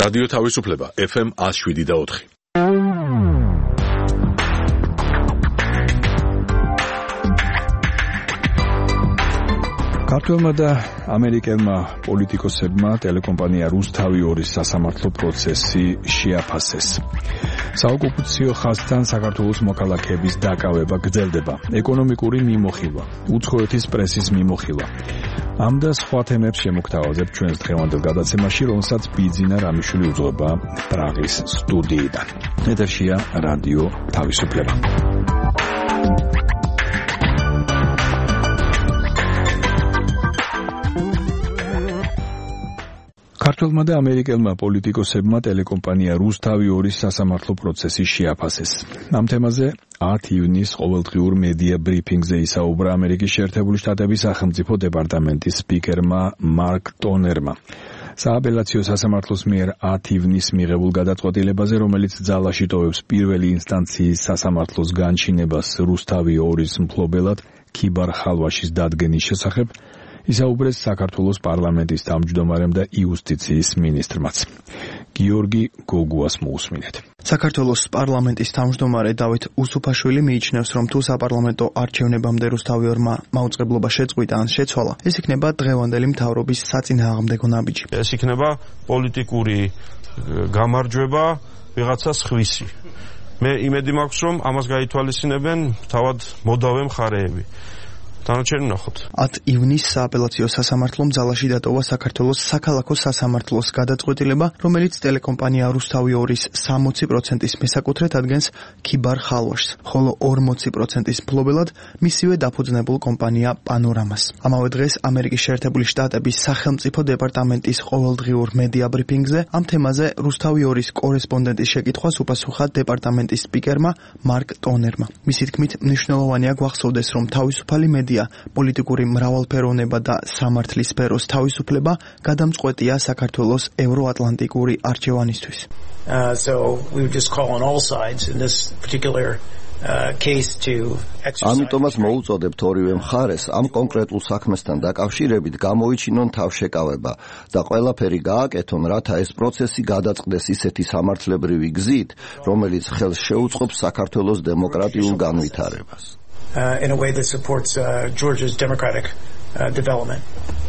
რადიო თავისუფლება FM 107.4. ქართველმა და ამერიკელმა პოლიტიკოსებმა ტელეკომპანია რუსთავი 2-ის სასამართლო პროცესი შეაფასეს. საოკუპაციო ხაზთან საქართველოს მოქალაქეების დაკავება გრძელდება, ეკონომიკური მიმოხილვა, უცხოეთის პრესის მიმოხილვა. ამ და სხვა თემებს შემოგთავაზებ ჩვენს დღევანდელ გადაცემაში, რომელსაც ბიძინა რამიშვილი უძღვება პრაღის სტუდიიდან. ეთერშია რადიო თავისუფლება. ქართველმა და ამერიკელმა პოლიტიკოსებმა ტელეკომპანია რუსთავი 2-ის სასამართლო პროცესი შეაფასეს. ამ თემაზე 10 ივნისს ყოველდღიურ მედია ბრიფინგზე ისაუბრა ამერიკის შეერთებული შტატების სახელმწიფო დეპარტამენტის სპიკერმა მარკ ტონერმა. სააპელაციო სასამართლოს მიერ 10 ივნისს მიღებულ გადაწყვეტილებაზე, რომელიც ძალაში ტოვებს პირველი ინსტანციის სასამართლოს განჩინებას რუსთავი 2-ის მფლობელად ქიბარ ხალვაშის დადგენის შესახებ, ისაუბრეს საქართველოს პარლამენტის თავმჯდომარემ და იუსტიციის მინისტრმაც. გიორგი გოგუას მოусმინეთ. საქართველოს პარლამენტის თავმჯდომარე დავით უსუფაშვილი მიიჩნევს, რომ თუ საპარლამენტო არჩევნებამდე რუსთავი 2-მა მაუწყებლობა შეწყვიტა ან შეცვალა, ეს იქნება დღევანდელი მთავრობის საწინააღმდეგო ნაბიჯი. ეს იქნება პოლიტიკური გამარჯვება ვიღაცას ხვისი. მე იმედი მაქვს, რომ ამას გაითვალისწინებენ თავად მოდავე მხარეები. დანარჩენი ვნახოთ. 10 ივნისს სააპელაციო სასამართლომ ძალაში დატოვა საქართველოს საქალაქო სასამართლოს გადაწყვეტილება, რომელიც ტელეკომპანია რუსთავი 2-ის 60%-ის მესაკუთრედ ადგენს ქიბარ ხალვაშს, ხოლო 40%-ის მფლობელად მისივე დაფუძნებულ კომპანია პანორამას. ამავე დღეს ამერიკის შეერთებული შტატების სახელმწიფო დეპარტამენტის ყოველდღიურ მედია ბრიფინგზე ამ თემაზე რუსთავი 2-ის კორესპონდენტის შეკითხვას უპასუხა დეპარტამენტის სპიკერმა მარკ ტონერმა. მისი თქმით, მნიშვნელოვანია გვახსოვდეს, რომ თავისუფალი მედია, პოლიტიკური მრავალფეროვნება და სამართლის სფეროს თავისუფლება გადამწყვეტია საქართველოს ევროატლანტიკური არჩევანისთვის. So we would just call on all sides in this particular case to exercise. ამიტომაც მოუწოდებთ ორივე მხარეს ამ კონკრეტულ საქმესთან დაკავშირებით გამოიჩინონ თავშეკავება და ყველაფერი გააკეთონ, რათა ეს პროცესი გადაწყდეს ისეთი სამართლებრივი გზით, რომელიც ხელს შეუწყობს საქართველოს დემოკრატიულ განვითარებას. In a way that supports Georgia's democratic development.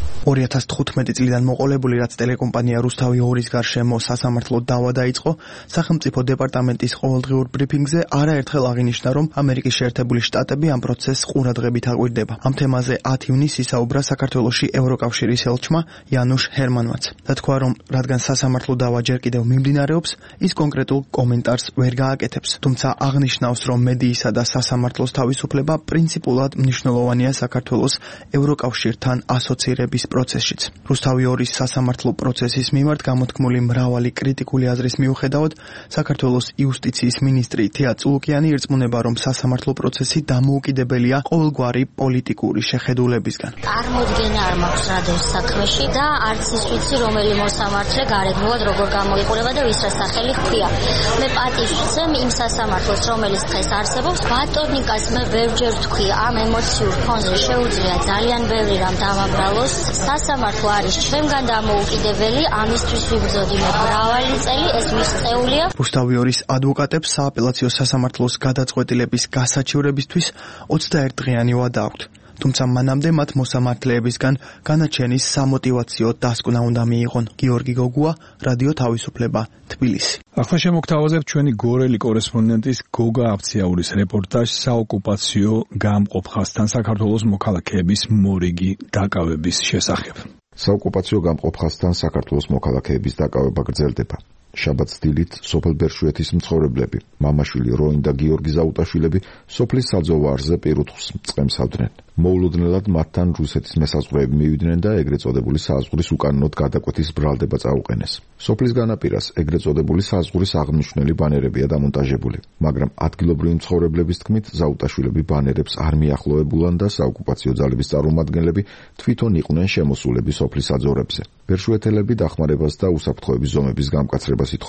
2015 წლიდან მოყოლებული, რაც ტელეკომპანია რუსთავი 2-ის გარშემო სასამართლო დავა დაიწყო, სახელმწიფო დეპარტამენტის ყოველდღიურ ბრიფინგზე არაერთხელ აღინიშნა, რომ ამერიკის შეერთებული შტატები ამ პროცესს ყურადღებით აკვირდება. ამ თემაზე 10 ივნისს ისაუბრა საქართველოში ევროკავშირის ელჩმა იანუშ ჰერმანმაც. და თქვა, რომ რადგან სასამართლო დავა ჯერ კიდევ მიმდინარეობს, ის კონკრეტულ კომენტარს ვერ გააკეთებს, თუმცა აღნიშნავს, რომ მედიისა და სასამართლოს თავისუფლება პრინციპულად მნიშვნელოვანია საქართველოს ევროკავშირთან ასოცირების პროცესშიც. რუსთავი 2-ის სასამართლო პროცესის მიმართ გამოთქმული მრავალი კრიტიკული აზრის მიუხედავად, საქართველოს იუსტიციის მინისტრი თია წულუკიანი ირწმუნება, რომ სასამართლო პროცესი დამოუკიდებელია ყოველგვარი პოლიტიკური შეხედულებისგან. წარმოდგენა არ მაქვს რადევს საქმეში და არც ის ვიცი, რომელი მოსამართლე გარეგნულად როგორ გამოიყურება და ვის რა სახელი ჰქვია. მე პატივს ვცემ იმ სასამართლოს, რომელიც დღეს არსებობს. ბატონიკას მე ბევრჯერ ვთქვი, ამ ემოციურ ფონზე შეუძლია ძალიან ბევრი რამ დავაბრალოს. სასამართლო არის ჩვენგან დამოუკიდებელი, ამისთვის ვიბრძოდი მე მრავალი წელი, ეს მისწეულია. რუსთავი 2-ის ადვოკატებს სააპელაციო სასამართლოს გადაწყვეტილების გასაჩივრებისთვის 21 დღიანი ვადა აქვთ. თუმცა მანამდე მათ მოსამართლეებისგან განაჩენის სამოტივაციო დასკვნა უნდა მიიღონ. გიორგი გოგუა, რადიო თავისუფლება, თბილისი. ახლა შემოგთავაზებ ჩვენი გორელი კორესპონდენტის გოგა აფციაურის რეპორტაჟს საოკუპაციო გამყოფ ხაზთან საქართველოს მოქალაქეების მორიგი დაკავების შესახებ. საოკუპაციო გამყოფ ხაზთან საქართველოს მოქალაქეების დაკავება გრძელდება. შაბათს დილით სოფელ ბერშვეთის მცხოვრებლები, მამაშვილი როინ და გიორგი ზაუტაშვილები სოფლის საძოვარზე პირუთხს წყემსავდნენ. მოულოდნელად მათთან რუსეთის მესაზღვრეები მივიდნენ და ეგრეთ წოდებული საზღვრის უკანონოდ გადაკვეთის ბრალდება წაუყენეს. სოფლის განაპირას ეგრეთ წოდებული საზღვრის აღნიშნული ბანერებია დამონტაჟებული, მაგრამ ადგილობრივი მცხოვრებლების თქმით, ზაუტაშვილები ბანერებს არ მიახლოებულან და საოკუპაციო ძალების წარმომადგენლები თვითონ იყვნენ შემოსულები სოფლის საძოვრებზე. ბერშვეთელები დახმარებას და უსაფრთხოების ზომების გამკაცრებას ითხოვენ.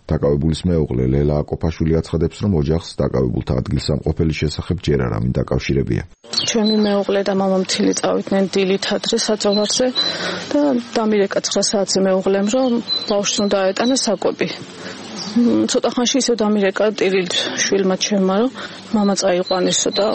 დაკავებულის მეუღლე ლელა აკოფაშვილი აცხადებს, რომ ოჯახს დაკავებულთა ადგილსამყოფელის შესახებ ჯერ არ ამინდა კავშირებია. Ჩემი მეუღლე და მამამთილი წავიდნენ დილით ადრე საძოვარზე და დამირეკა 9 საათზე მეუღლემ, რომ ბავშვს უნდა აეტანა საკვები. ცოტა ხანში ისევ დამირეკა ტირილ შვილმა ჩემმა, რომ მამა წაიყვანისო და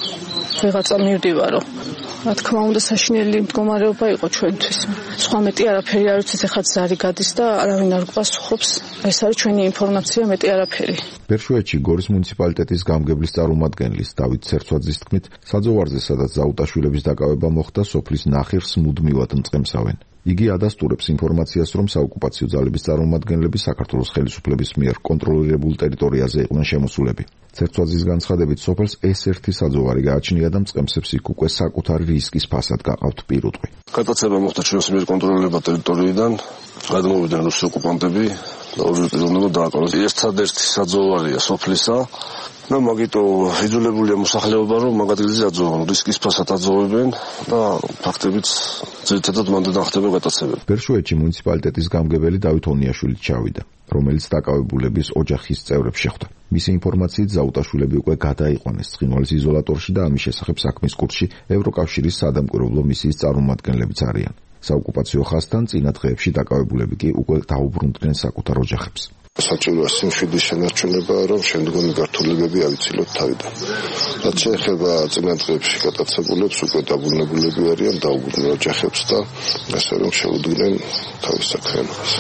ვიღაცა მივდივარო. რა თქმა უნდა საშინელი მდგომარეობა იყო ჩვენთვის. სხვა მეტი არაფერი არ ვიცით, ეხლა ზარი გადის და არავინ არ გვასუხობს. ეს არის ჩვენი ინფორმაცია, მეტი არაფერი. ბერშუეთში გორის მუნიციპალიტეტის გამგებლის წარმომადგენლის დავით ცერცვაძის თქმით, საძოვარზე, სადაც ზაუტაშვილების დაკავება მოხდა, სოფლის ნახირს მუდმივად მწყემსავენ. იგი ადასტურებს ინფორმაციას, რომ საოკუპაციო ძალების წარმომადგენლები საქართველოს ხელისუფლების მიერ კონტროლირებულ ტერიტორიაზე იყვნენ შემოსულები. ცერცვაძის განცხადებით, სოფელს ეს-ერთი საძოვარი გააჩნია და მწყემსებს იქ უკვე საკუთარი რისკის ფასად გაყავთ პირუტყვი. გადაცემა მოხდა ჩვენს მიერ კონტროლირებულ ტერიტორიიდან, გადმოვიდნენ რუსი ოკუპანტები და ორი პიროვნება დააკავეს. ერთადერთი საძოვარია სოფლისა და მაგიტო იძულებულია მოსახლეობა, რომ მაგ ადგილზე აძოვონ, რისკის ფასად აძოვებენ და ფაქტებით ძირითადად მანდ ხდება გადაცემა. ბერშუეთში მუნიციპალიტეტის გამგებელი დავით ონიაშვილი ჩავიდა, რომელიც დაკავებულების ოჯახის წევრებს შეხვდა. მისი ინფორმაციით ზაუტაშვილები უკვე გადაიყვანეს ცხინვალის იზოლატორში და ამის შესახებ საქმის კურსში ევროკავშირის სადამკვირვებლო მისიის წარმომადგენლებიც არიან. საოკუპაციო ხაზთან წინა დღეებში დაკავებულები კი უკვე დაუბრუნდნენ საკუთარ ოჯახებს. საჭიროა სიმშვიდის შენარჩუნება, რომ შემდგომი გართულებები ავიცილოთ თავიდან. რაც შეეხება წინა დღეებში გადაცებულებს, უკვე დაბრუნებულები არიან, დაუბრუნდნენ ოჯახებს და ასე რომ შეუდგნენ თავის საქმიანობას.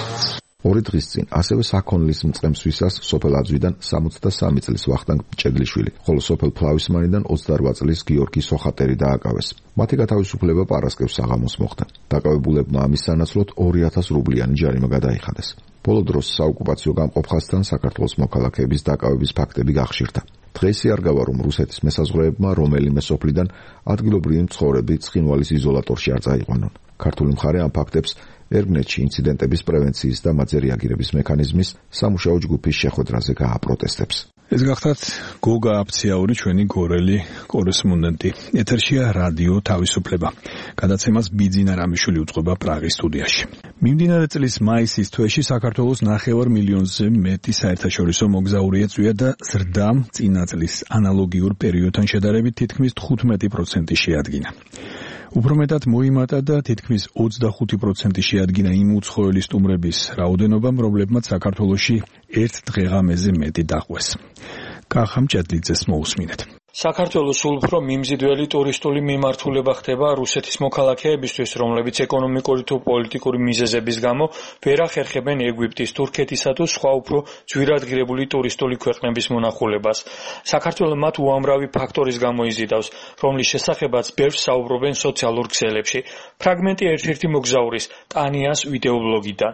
2 დღის წინ ასევე საქონლის მწყემსვისას სოფელ აძვიდან 63 წლის ვახტანგ ჭედლიშვილი, ხოლო სოფელ ფლავისმანიდან 28 წლის გიორგი სოხატერი დააკავეს. მათი გათავისუფლება პარასკევს საღამოს მოხდა. დაკავებულებმა ამის სანაცვლოდ 2000 რუბლიანი ჯარიმა გადაიხადეს. ბოლო დროს საოკუპაციო გამყოფხასთან საქართველოს მოქალაქეების დაკავების ფაქტები გახშირდა. დღეს იარგავა, რომ რუსეთის მესაზღვრეებმა რომელიმე სოფლიდან ადგილობრივი მცხოვრები ცხინვალის იზოლატორში არ წაიყვანონ. ქართული მხარე ამ ფაქტებს ერგნეთში ინციდენტების პრევენციის და მათზე რეაგირების მექანიზმის სამუშაო ჯგუფის შეხვედრაზე გააპროტესტებს. ეს გახდათ გოგა აფციაური, ჩვენი გორელი კორესპონდენტი. ეთერშია რადიო თავისუფლება. გადაცემას ბიძინა რამიშვილი უწყობა პრაღის სტუდიაში. მიმდინარე წლის მაისის თვეში საქართველოს 9 მილიონზე მეტი საერთაშორისო მოგზაური ეწვია და ზრდა წინა წლის ანალოგიურ პერიოდთან შედარებით თითქმის 15% შეადგინა. უფრო მეტად მოიმატა და თითქმის 25% შეადგინა იმ უცხოელი სტუმრების რაოდენობა, რომლებმაც საქართველოში ერთ დღეღამეზე მეტი დაყვეს. კახა მჭედლიძეს მოусმინეთ. საქართველოს სულ უფრო მიმზიდველი ტურისტული მიმართულება ხდება რუსეთის მოქალაქეებისთვის, რომლებიც ეკონომიკური თუ პოლიტიკური მიზეზების გამო ვერ ახერხებენ ეგვიპტის, თურქეთისა თუ სხვა უფრო ძვირადღირებული ტურისტული ქვეყნების მონახულებას. საქართველო მათ უამრავი ფაქტორის გამო იზიდავს, რომლის შესახებაც ბევრს საუბრობენ სოციალურ ქსელებში. ფრაგმენტი ერთ-ერთი მოგზაურის, ტანიას ვიდეობლოგიდან.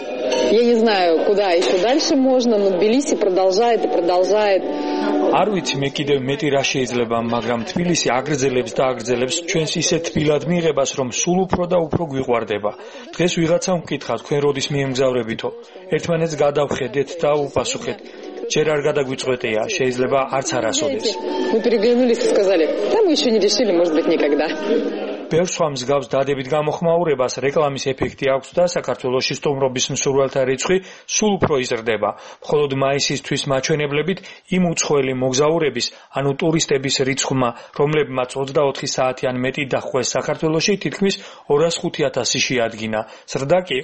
Я не знаю, куда еще дальше можно, но Тбилиси продолжает и продолжает. არ ვიცი მე კიდევ მეტი რა შეიძლება, მაგრამ თბილისი აგრძელებს და აგრძელებს ჩვენს ისეთ თბილად მიიღებას, რომ სულ უფრო და უფრო გვიყვარდება. დღეს ვიღაცამ ვკითხა, თქვენ როდის მიემგზავრებითო? ერთმანეთს გადავხედეთ და უპასუხეთ. ჯერ არ გადაგვიწყვეტია, შეიძლება არც არასოდეს. Мы переглянулись и сказали: "Да мы еще не решили, может быть, никогда". ბევრ სხვა მსგავს დადებით გამოხმაურებას რეკლამის ეფექტი აქვს და საქართველოში სტუმრობის მსურველთა რიცხვი სულ უფრო იზრდება. მხოლოდ მაისისთვის მაჩვენებლებით იმ უცხოელი მოგზაურების, ანუ ტურისტების რიცხვმა, რომლებმაც 24 საათი ან მეტი დაჰყვეს საქართველოში, თითქმის 205,000 შეადგინა. ზრდა კი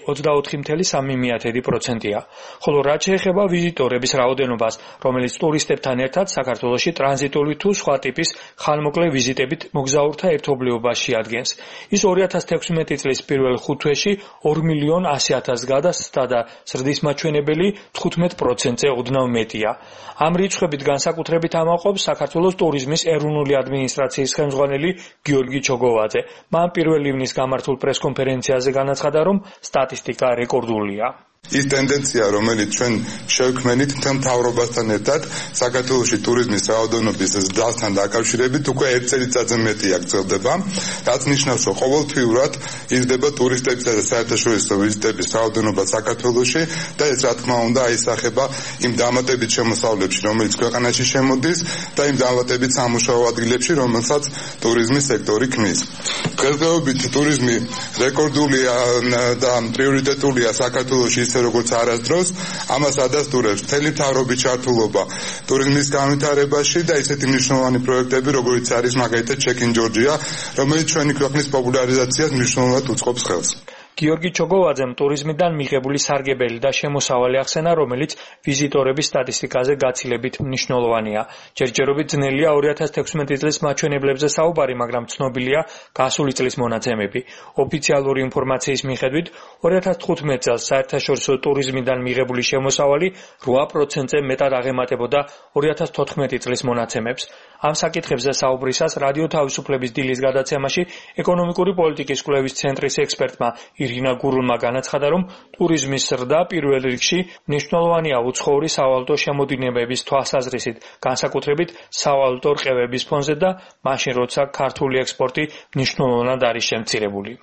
24,3%-ია. ხოლო რაც შეეხება ვიზიტორების რაოდენობას, რომელიც ტურისტებთან ერთად საქართველოში ტრანზიტული თუ სხვა ტიპის ხანმოკლე ვიზიტებით მოგზაურთა ერთობლიობას შეადგენს. ის 2016 წლის პირველ 5 თვეში 2,100,000 გადასცდა და ზრდის მაჩვენებელი 15%-ზე ოდნავ მეტია. ამ რიცხვებით განსაკუთრებით ამაყობს საქართველოს ტურიზმის ეროვნული ადმინისტრაციის ხელმძღვანელი გიორგი ჩოგოვაძე. მან 1 ივნის გამართულ პრესკონფერენციაზე განაცხადა, რომ სტატისტიკა რეკორდულია. ის ტენდენცია, რომელიც ჩვენ შევქმნით მთელ მთავრობასთან ერთად, საქართველოში ტურიზმის რაოდენობის ზრდასთან დაკავშირებით უკვე 1 წელიწადზე მეტია გრძელდება, რაც ნიშნავს, რომ ყოველთვიურად იზრდება ტურისტებისა და საერთაშორისო ვიზიტების რაოდენობა საქართველოში და ეს რა თქმა უნდა აისახება იმ დამატებით შემოსავლებში, რომელიც ქვეყანაში შემოდის და იმ დამატებით სამუშაო ადგილებში, რომელსაც ტურიზმის სექტორი ქმნის. დღესდღეობით ტურიზმი რეკორდულია და პრიორიტეტულია საქართველოში ისე როგორც არასდროს, ამას ადასტურებს მთელი მთავრობის ჩართულობა ტურიზმის განვითარებაში და ისეთი მნიშვნელოვანი პროექტები, როგორიც არის მაგალითად Check in Georgia, რომელიც ჩვენი ქვეყნის პოპულარიზაციას მნიშვნელოვნად უწყობს ხელს. გიორგი ჩოგოვაძემ ტურიზმიდან მიღებული სარგებელი და შემოსავალი ახსენა, რომელიც ვიზიტორების სტატისტიკაზე გაცილებით მნიშვნელოვანია. ჯერჯერობით ძნელია 2016 წლის მაჩვენებლებზე საუბარი, მაგრამ ცნობილია გასული წლის მონაცემები. ოფიციალური ინფორმაციის მიხედვით 2015 წელს საერთაშორისო ტურიზმიდან მიღებული შემოსავალი 8%-ზე მეტად აღემატებოდა 2014 წლის მონაცემებს. ამ საკითხებზე საუბრისას რადიო თავისუფლების დილის გადაცემაში ეკონომიკური პოლიტიკის კვლევის ცენტრის ექსპერტმა ირინა გურულმა განაცხადა, რომ ტურიზმის ზრდა პირველ რიგში მნიშვნელოვანია უცხოური სავალუტო შემოდინებების თვალსაზრისით, განსაკუთრებით სავალუტო რყევების ფონზე და მაშინ, როცა ქართული ექსპორტი მნიშვნელოვნად არის შემცირებული.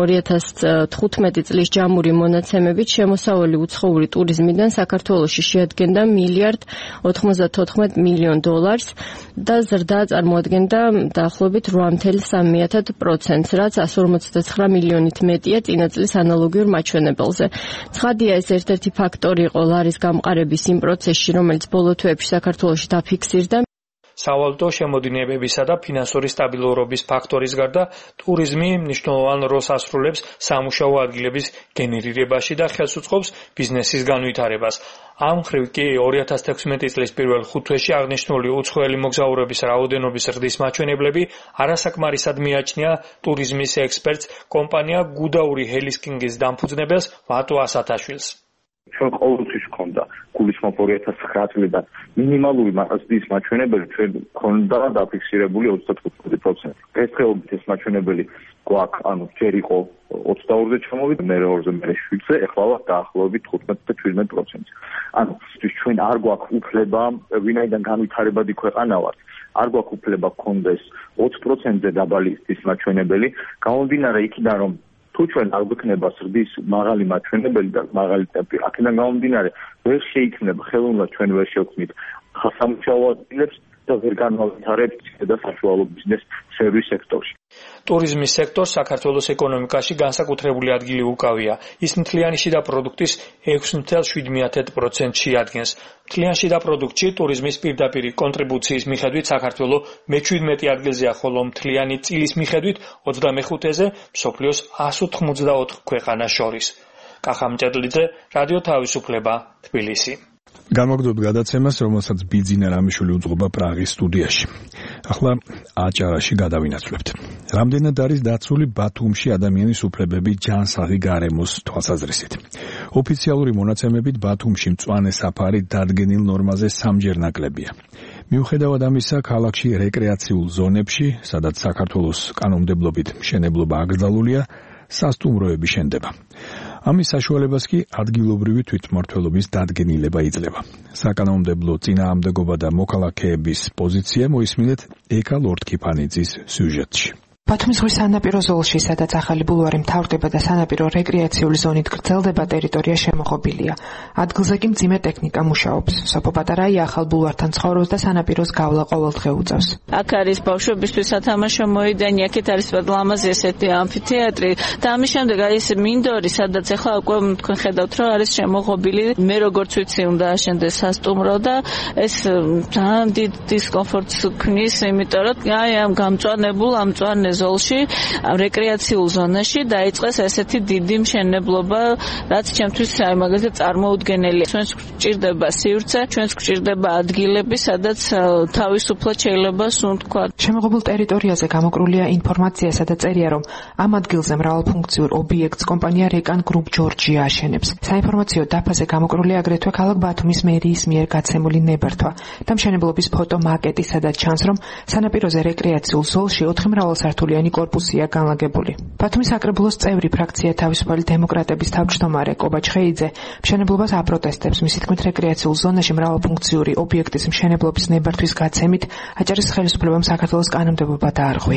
2015 წლის ჯამური მონაცემებით შემოსავალი უცხოური ტურიზმიდან საქართველოში შეადგენდა $1.94 მილიარდ და ზრდა წარმოადგენდა დაახლოებით 8.3%, რაც 159 მილიონით მეტია წინა წლის ანალოგიურ მაჩვენებელზე. ცხადია, ეს ერთ-ერთი ფაქტორი იყო ლარის გამყარების იმ პროცესში, რომელიც ბოლო თვეებში საქართველოში დაფიქსირდა. სავალუტო შემოდინებებისა და ფინანსური სტაბილურობის ფაქტორის გარდა ტურიზმი მნიშვნელოვან როლს ასრულებს სამუშაო ადგილების გენერირებაში და ხელს უწყობს ბიზნესის განვითარებას. ამ მხრივ კი 2016 წლის პირველ 5 თვეში აღნიშნული უცხოელი მოგზაურების რაოდენობის ზრდის მაჩვენებლები არასაკმარისად მიაჩნია ტურიზმის ექსპერტს კომპანია გუდაური ჰელისკინგის დამფუძნებელს ვატო ასათაშვილს. ჩვენ ყოველთვის გვქონდა გულისხმობ 2009 წლიდან მინიმალური მაღაზიის მაჩვენებელი ჩვენ გვქონდა დაფიქსირებული 35%. დღესდღეობით ეს მაჩვენებელი გვაქვს, ანუ ჯერ იყო 22-ზე ჩამოვიდა, მე 2-ზე, მე 7-ზე, ეხლა ვართ დაახლოებით 15 და 17%. ანუ ჩვენ არ გვაქვს უფლება, ვინაიდან განვითარებადი ქვეყანა ვართ, არ გვაქვს უფლება გქონდეს 20%-ზე დაბალი ის მაჩვენებელი, გამომდინარე იქიდან, რომ თუ ჩვენ არ გვექნება ზრდის მაღალი მაჩვენებელი და მაღალი ტემპი, აქედან გამომდინარე ვერ შეიქმნება ხელოვნურად ჩვენ ვერ შევქმნით სამუშაო ადგილებს და ვერ განვითარებთ და საშუალო ბიზნეს სერვის სექტორში. ტურიზმის სექტორს საქართველოს ეკონომიკაში განსაკუთრებული ადგილი უკავია. ის მთლიანი შიდა პროდუქტის 6.7%-ში ადგენს. მთლიან შიდა პროდუქტში ტურიზმის პირდაპირი კონტრიბუციის მიხედვით საქართველო მე-17 ადგილზეა, ხოლო მთლიანი წილის მიხედვით 25-ზე მსოფლიოს 184 ქვეყანას შორის. კახამ ჭედლიძე, რადიო თავისუფლება, თბილისი. გამოგდობ გადაცემას, რომელსაც ბიძინა რამიშვილი უძღვება პრაღის სტუდიაში. ახლა აჭარაში გადავინაცვლებთ. რამდენად არის დაცული ბათუმში ადამიანის უფლებები ჯანსაღი გარემოს თვალსაზრისით. ოფიციალური მონაცემებით ბათუმში მწვანე საფარი დადგენილ ნორმაზე 3-ჯერ ნაკლებია. მიუხედავად ამისა, ქალაქში რეკრეაციულ ზონებში, სადაც საქართველოს კანონმდებლობით მშენებლობა აკრძალულია, სასტუმროები შენდება. ამის საშუალებას კი ადგილობრივი თვითმმართველობის დადგენილება იძლევა. საკანონმდებლო წინააღმდეგობა და მოქალაქეების პოზიცია მოისმინეთ ეკა ლორდქიფანიძის სიუჟეტში. ბათუმის ზღვის სანაპირო ზოლში, სადაც ახალი ბულვარი მთავრდება და სანაპირო რეკრეაციული ზონით გრძელდება, ტერიტორია შემოღობილია. ადგილზე კი მძიმე ტექნიკა მუშაობს. სოფო პატარაია ახალ ბულვართან ცხოვრობს და სანაპიროს გავლა ყოველდღე უწევს. აქ არის ბავშვებისთვის სათამაშო მოედანი, აქეთ არის ლამაზი ესეთი ამფითეატრი და ამის შემდეგ არის მინდორი, სადაც ახლა უკვე თქვენ ხედავთ, რომ არის შემოღობილი. მე როგორც ვიცი, უნდა აშენდეს სასტუმრო და ეს ძალიან დიდ დისკომფორტს ქმნის, იმიტომ რომ ამ გამწვანებულ ამწვანე ზოლში, რეკრეაციულ ზონაში დაიწყეს ესეთი დიდი მშენებლობა, რაც ჩემთვის აი მაგალითად წარმოუდგენელია. ჩვენს გვჭირდება სივრცე, ჩვენს გვჭირდება ადგილები, სადაც თავისუფლად შეიძლება სუნთქვა. შემოღებულ ტერიტორიაზე გამოკრულია ინფორმაცია, სადაც წერია, რომ ამ ადგილზე მრავალფუნქციურ ობიექტს კომპანია რეკან გრუპ ჯორჯია აშენებს. საინფორმაციო დაფაზე გამოკრულია აგრეთვე ქალაქ ბათუმის მერიის მიერ გაცემული ნებართვა და მშენებლობის ფოტო მაკეტი, სადაც ჩანს, რომ სანაპიროზე რეკრეაციულ ზოლში 4 მრავალსართულიანი კორპუსია განლაგებული. ბათუმის საკრებულოს წევრი ფრაქცია თავისუფალი დემოკრატების თავმჯდომარე კობა ჩხეიძე მშენებლობას აპროტესტებს. მისი თქმით, რეკრეაციულ ზონაში მრავალფუნქციური ობიექტის მშენებლობის ნებართვის გაცემით აჭარის ხელისუფლებამ საქართველოს კანონმდებლობა დაარღვია.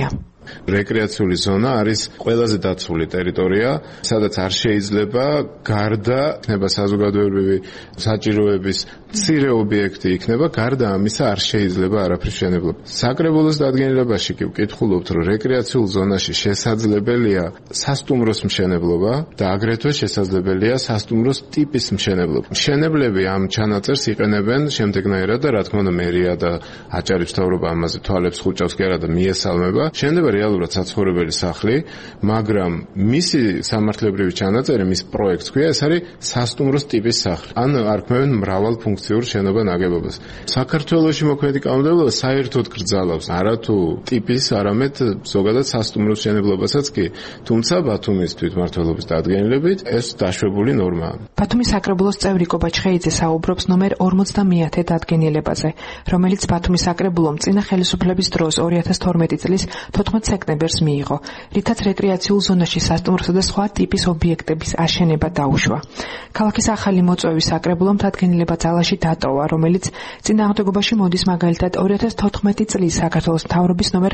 რეკრეაციული ზონა არის ყველაზე დაცული ტერიტორია, სადაც არ შეიძლება გარდა იქნება საზოგადოებრივი საჭიროების მცირე ობიექტი იქნება, გარდა ამისა არ შეიძლება არაფრის მშენებლობა. საკრებულოს დადგენილებაში კი ვკითხულობთ, რომ რეკრეაციულ ზონაში შესაძლებელია სასტუმროს მშენებლობა და აგრეთვე შესაძლებელია სასტუმროს ტიპის მშენებლობა. მშენებლები ამ ჩანაწერს იყენებენ შემდეგნაირად და რა თქმა უნდა მერია და აჭარის მთავრობა ამაზე თვალებს ხუჭავს კი არა და მიესალმება. შენდება რეალურად საცხოვრებელი სახლი, მაგრამ მისი სამართლებრივი ჩანაწერი, მის პროექტს ქვია, ეს არის სასტუმროს ტიპის სახლი. ან არქმევენ მრავალფუნქციურ შენობა ნაგებობას. საქართველოში მოქმედი კანონმდებლობა საერთოდ კრძალავს არათუ ტიპის, არამედ ზოგადად სასტუმროს მშენებლობასაც კი. თუმცა ბათუმის თვითმმართველობის დადგენილებით ეს დაშვებული ნორმაა. ბათუმის საკრებულოს წევრი კობა ჩხეიძე საუბრობს ნომერ 50-ე დადგენილებაზე, რომელიც ბათუმის საკრებულომ წინა ხელისუფლების დროს 2012 წლის 14 სექტემბერს მიიღო, რითაც რეკრეაციულ ზონაში სასტუმროსა და სხვა ტიპის ობიექტების აშენება დაუშვა. ქალაქის ახალი მოწვევის საკრებულომ დადგენილება ძალაში დატოვა, რომელიც წინააღმდეგობაში მოდის მაგალითად 2014 წლის საქართველოს მთავრობის ნომერ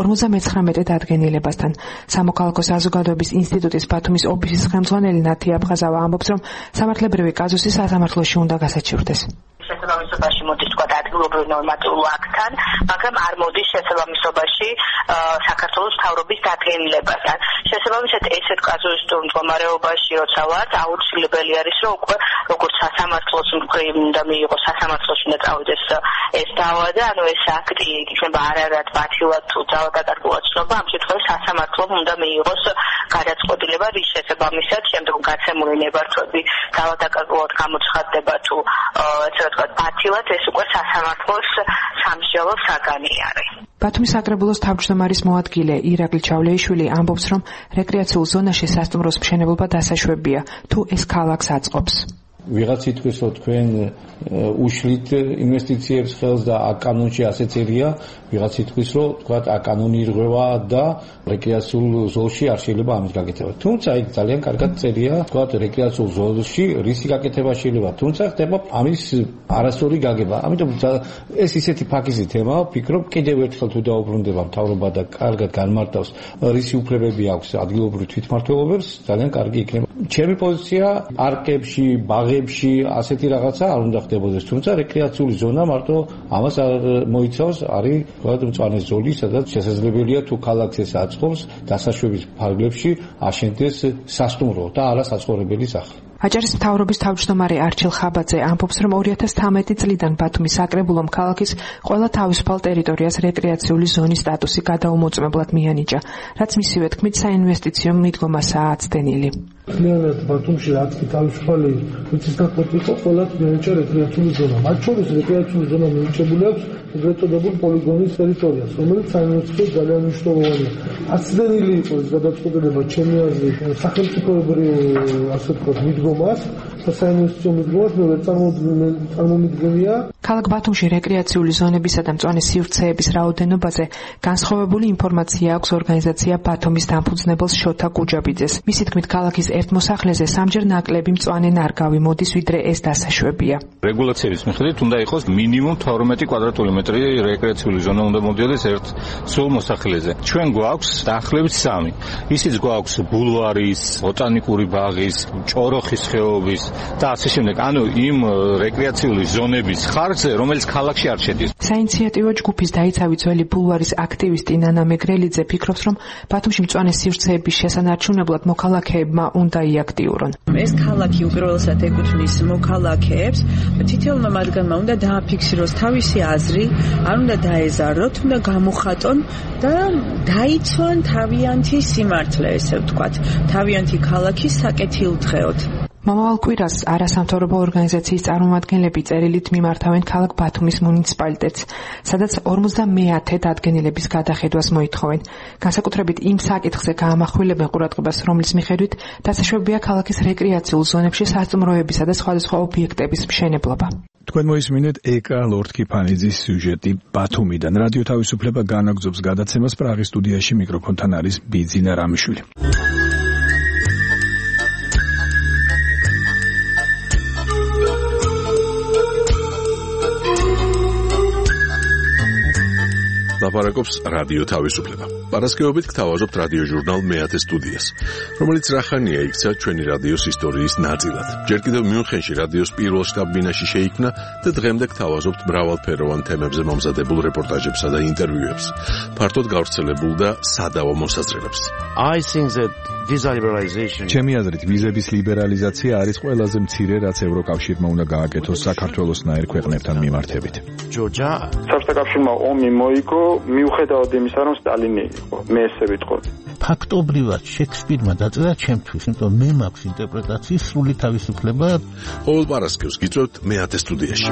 59 დადგენილებასთან. სამოქალაქო საზოგადოების ინსტიტუტის ბათუმის ოფისის ხელმძღვანელი ნათი აბღაზავა ამბობს, რომ სამართლებრივი კაზუსი სასამართლოში უნდა გასაჩივრდეს. შესაბამისობაში მოდის თქვა ადგილობრივ ნორმატიულ აქტთან, მაგრამ არ მოდის შესაბამისობაში საქართველოს მთავრობის დადგენილებასთან. შესაბამისად ესეთ კაზუსისტურ მდგომარეობაში როცა ვართ, აუცილებელი არის რომ უკვე როგორც სასამართლოს მხრიდან უნდა მიიღოს, სასამართლოში უნდა წავიდეს ეს დავა და ანუ ეს აქტი იქნება არადაც ბათილად თუ ძალადაკარგულად ცნობა, ამ შემთხვევაში სასამართლომ უნდა მიიღოს გადაწყვეტილება, რის შესაბამისად შემდგომ გაცემული ნებართვები ძალადაკარგულად გამოცხადდება თუ ესე ვთქვათ ბათილად, ეს უკვე სასამართლოს სამსჯავრო საგანი არის. ბათუმის საკრებულოს თავმჯდომარის მოადგილე ირაკლი ჩავლეიშვილი ამბობს, რომ რეკრეაციულ ზონაში სასტუმროს მშენებლობა დასაშვებია, თუ ეს ქალაქს აწყობს. ვიღაც იტყვის, რომ თქვენ უშლით ინვესტიციებს ხელს და აკანონში ასე წერია, ვიღაც იტყვის, რომ თქვათ აკანონი ირღვევა და რეკრეაციულ ზოლში არ შეიძლება ამის გაკეთება. თუმცა იქ ძალიან კარგად წერია, თქვათ რეკრეაციულ ზოლში რისი გაკეთება შეიძლება, თუმცა ხდება ამის არასწორი გაგება. ამიტომ ეს ისეთი ფაქიზი თემაა, ვფიქრობ, კიდევ ერთხელ თუ დაუბრუნდება მთავრობა და კარგად განმარტავს რისი უფლებები აქვს ადგილობრივ თვითმმართველობებს, ძალიან კარგი იქნება. ჩემი პოზიცია პარკებში, ბაღებში ასეთი რაღაცა არ უნდა ხდებოდეს, თუმცა რეკრეაციული ზონა მარტო ამას არ მოიცავს, არის თქვათ მწვანე ზოლი, სადაც შესაძლებელია თუ ქალაქს ეს აწყობს დასაშვების ფარგლებში აშენდეს სასტუმრო და არა საცხოვრებელი სახლი. აჭარის მთავრობის თავმჯდომარე არჩილ ხაბაძე ამბობს, რომ 2013 წლიდან ბათუმის საკრებულომ ქალაქის ყველა თავისუფალ ტერიტორიას რეკრეაციული ზონის სტატუსი გადაუმოწმებლად მიანიჭა, რაც მისივე თქმით საინვესტიციო მიდგომასაა აცდენილი. Clearly, ბათუმში რაც კი თავისუფალი მიწისქვეყნით იყო, ყველას მიენიჭა რეკრეაციული ზონა. მათ შორის რეკრეაციული ზონა მიენიჭებული აქვს ეგრეთ წოდებული პოლიგონის ტერიტორიას, რომელიც საინვესტიციო ძალიან მნიშვნელოვანია. აცდენილი იყო ეს გადაწყვეტილება ჩემი აზრით სახელმწიფოებრივ ასე ვთქვათ მიდგომას და საინვესტიციო მიდგომას მე წარმომიდგენია. ქალაქ ბათუმში რეკრეაციული ზონებისა და მწვანე სივრცეების რაოდენობაზე განსხვავებული ინფორმაცია აქვს ორგანიზაცია ბათუმის დამფუძნებელს შოთა გუჯაბიძეს. მისი თქმით, ქალაქის ერთ მოსახლეზე სამჯერ ნაკლები მწვანე ნარგავი მოდის, ვიდრე ეს დასაშვებია. რეგულაციების მიხედვით უნდა იყოს მინიმუმ 12 კვადრატული მეტრი რეკრეაციული ზონა უნდა მოდიოდეს ერთ სულ მოსახლეზე. ჩვენ გვაქვს დაახლოებით 3. ისიც გვაქვს ბულვარის, ბოტანიკური ბაღის, ჭოროხის ხეობის და ასე შემდეგ. ანუ იმ რეკრეაციული ზონების ხარჯზე, რომელიც ქალაქში არ შედის. საინიციატივო ჯგუფის დაიცავი ძველი ბულვარის აქტივისტი ნანა მეგრელიძე ფიქრობს, რომ ბათუმში მწვანე სივრცეების შესანარჩუნებლად მოქალაქეებმა უნდა იაქტიურონ. ეს ქალაქი უპირველესად ეკუთვნის მოქალაქეებს, თითოეულმა მათგანმა უნდა დააფიქსიროს თავისი აზრი, არ უნდა დაეზაროთ, უნდა გამოხატონ და დაიცვან თავიანთი სიმართლე, ესე ვთქვათ, თავიანთი ქალაქის საკეთილდღეოდ. მომავალ კვირას არასამთავრობო ორგანიზაციის წარმომადგენლები წერილით მიმართავენ ქალაქ ბათუმის მუნიციპალიტეტს, სადაც 50 დადგენილების გადახედვას მოითხოვენ. განსაკუთრებით იმ საკითხზე გაამახვილებენ ყურადღებას, რომლის მიხედვით დასაშვებია ქალაქის რეკრეაციულ ზონებში სასტუმროებისა და სხვადასხვა ობიექტების მშენებლობა. თქვენ მოისმინეთ ეკა ლორდ-კიფანიძის სიუჟეტი ბათუმიდან. რადიო თავისუფლება განაგრძობს გადაცემას პრაღის სტუდიაში, მიკროფონთან არის ბიძინა რამიშვილი. ლაპარაკობს რადიო თავისუფლება. პარასკევობით გთავაზობთ რადიო ჟურნალ მეათე სტუდიას, რომელიც რახანია იქცა ჩვენი რადიოს ისტორიის ნაწილად. ჯერ კიდევ მიუნხენში რადიოს პირველ შტაბ-ბინაში შეიქმნა და დღემდე გთავაზობთ მრავალფეროვან თემებზე მომზადებულ რეპორტაჟებსა და ინტერვიუებს, ფართოდ გავრცელებულ და სადავო მოსაზრებებს. ჩემი აზრით, ვიზების ლიბერალიზაცია არის ყველაზე მცირე, რაც ევროკავშირმა უნდა გააკეთოს საქართველოსნაირ ქვეყნებთან მიმართებით. საბჭოთა კავშირმა ომი მოიგო, მიუხედავად იმისა, რომ სტალინი იყო, მე ესე ვიტყოდი. ფაქტობრივად შექსპირმა დაწერა ჩემთვის, იმიტომ მე მაქვს ინტერპრეტაციის სრული თავისუფლება. ყოველ პარასკევს გიწევთ მეათე სტუდიაში.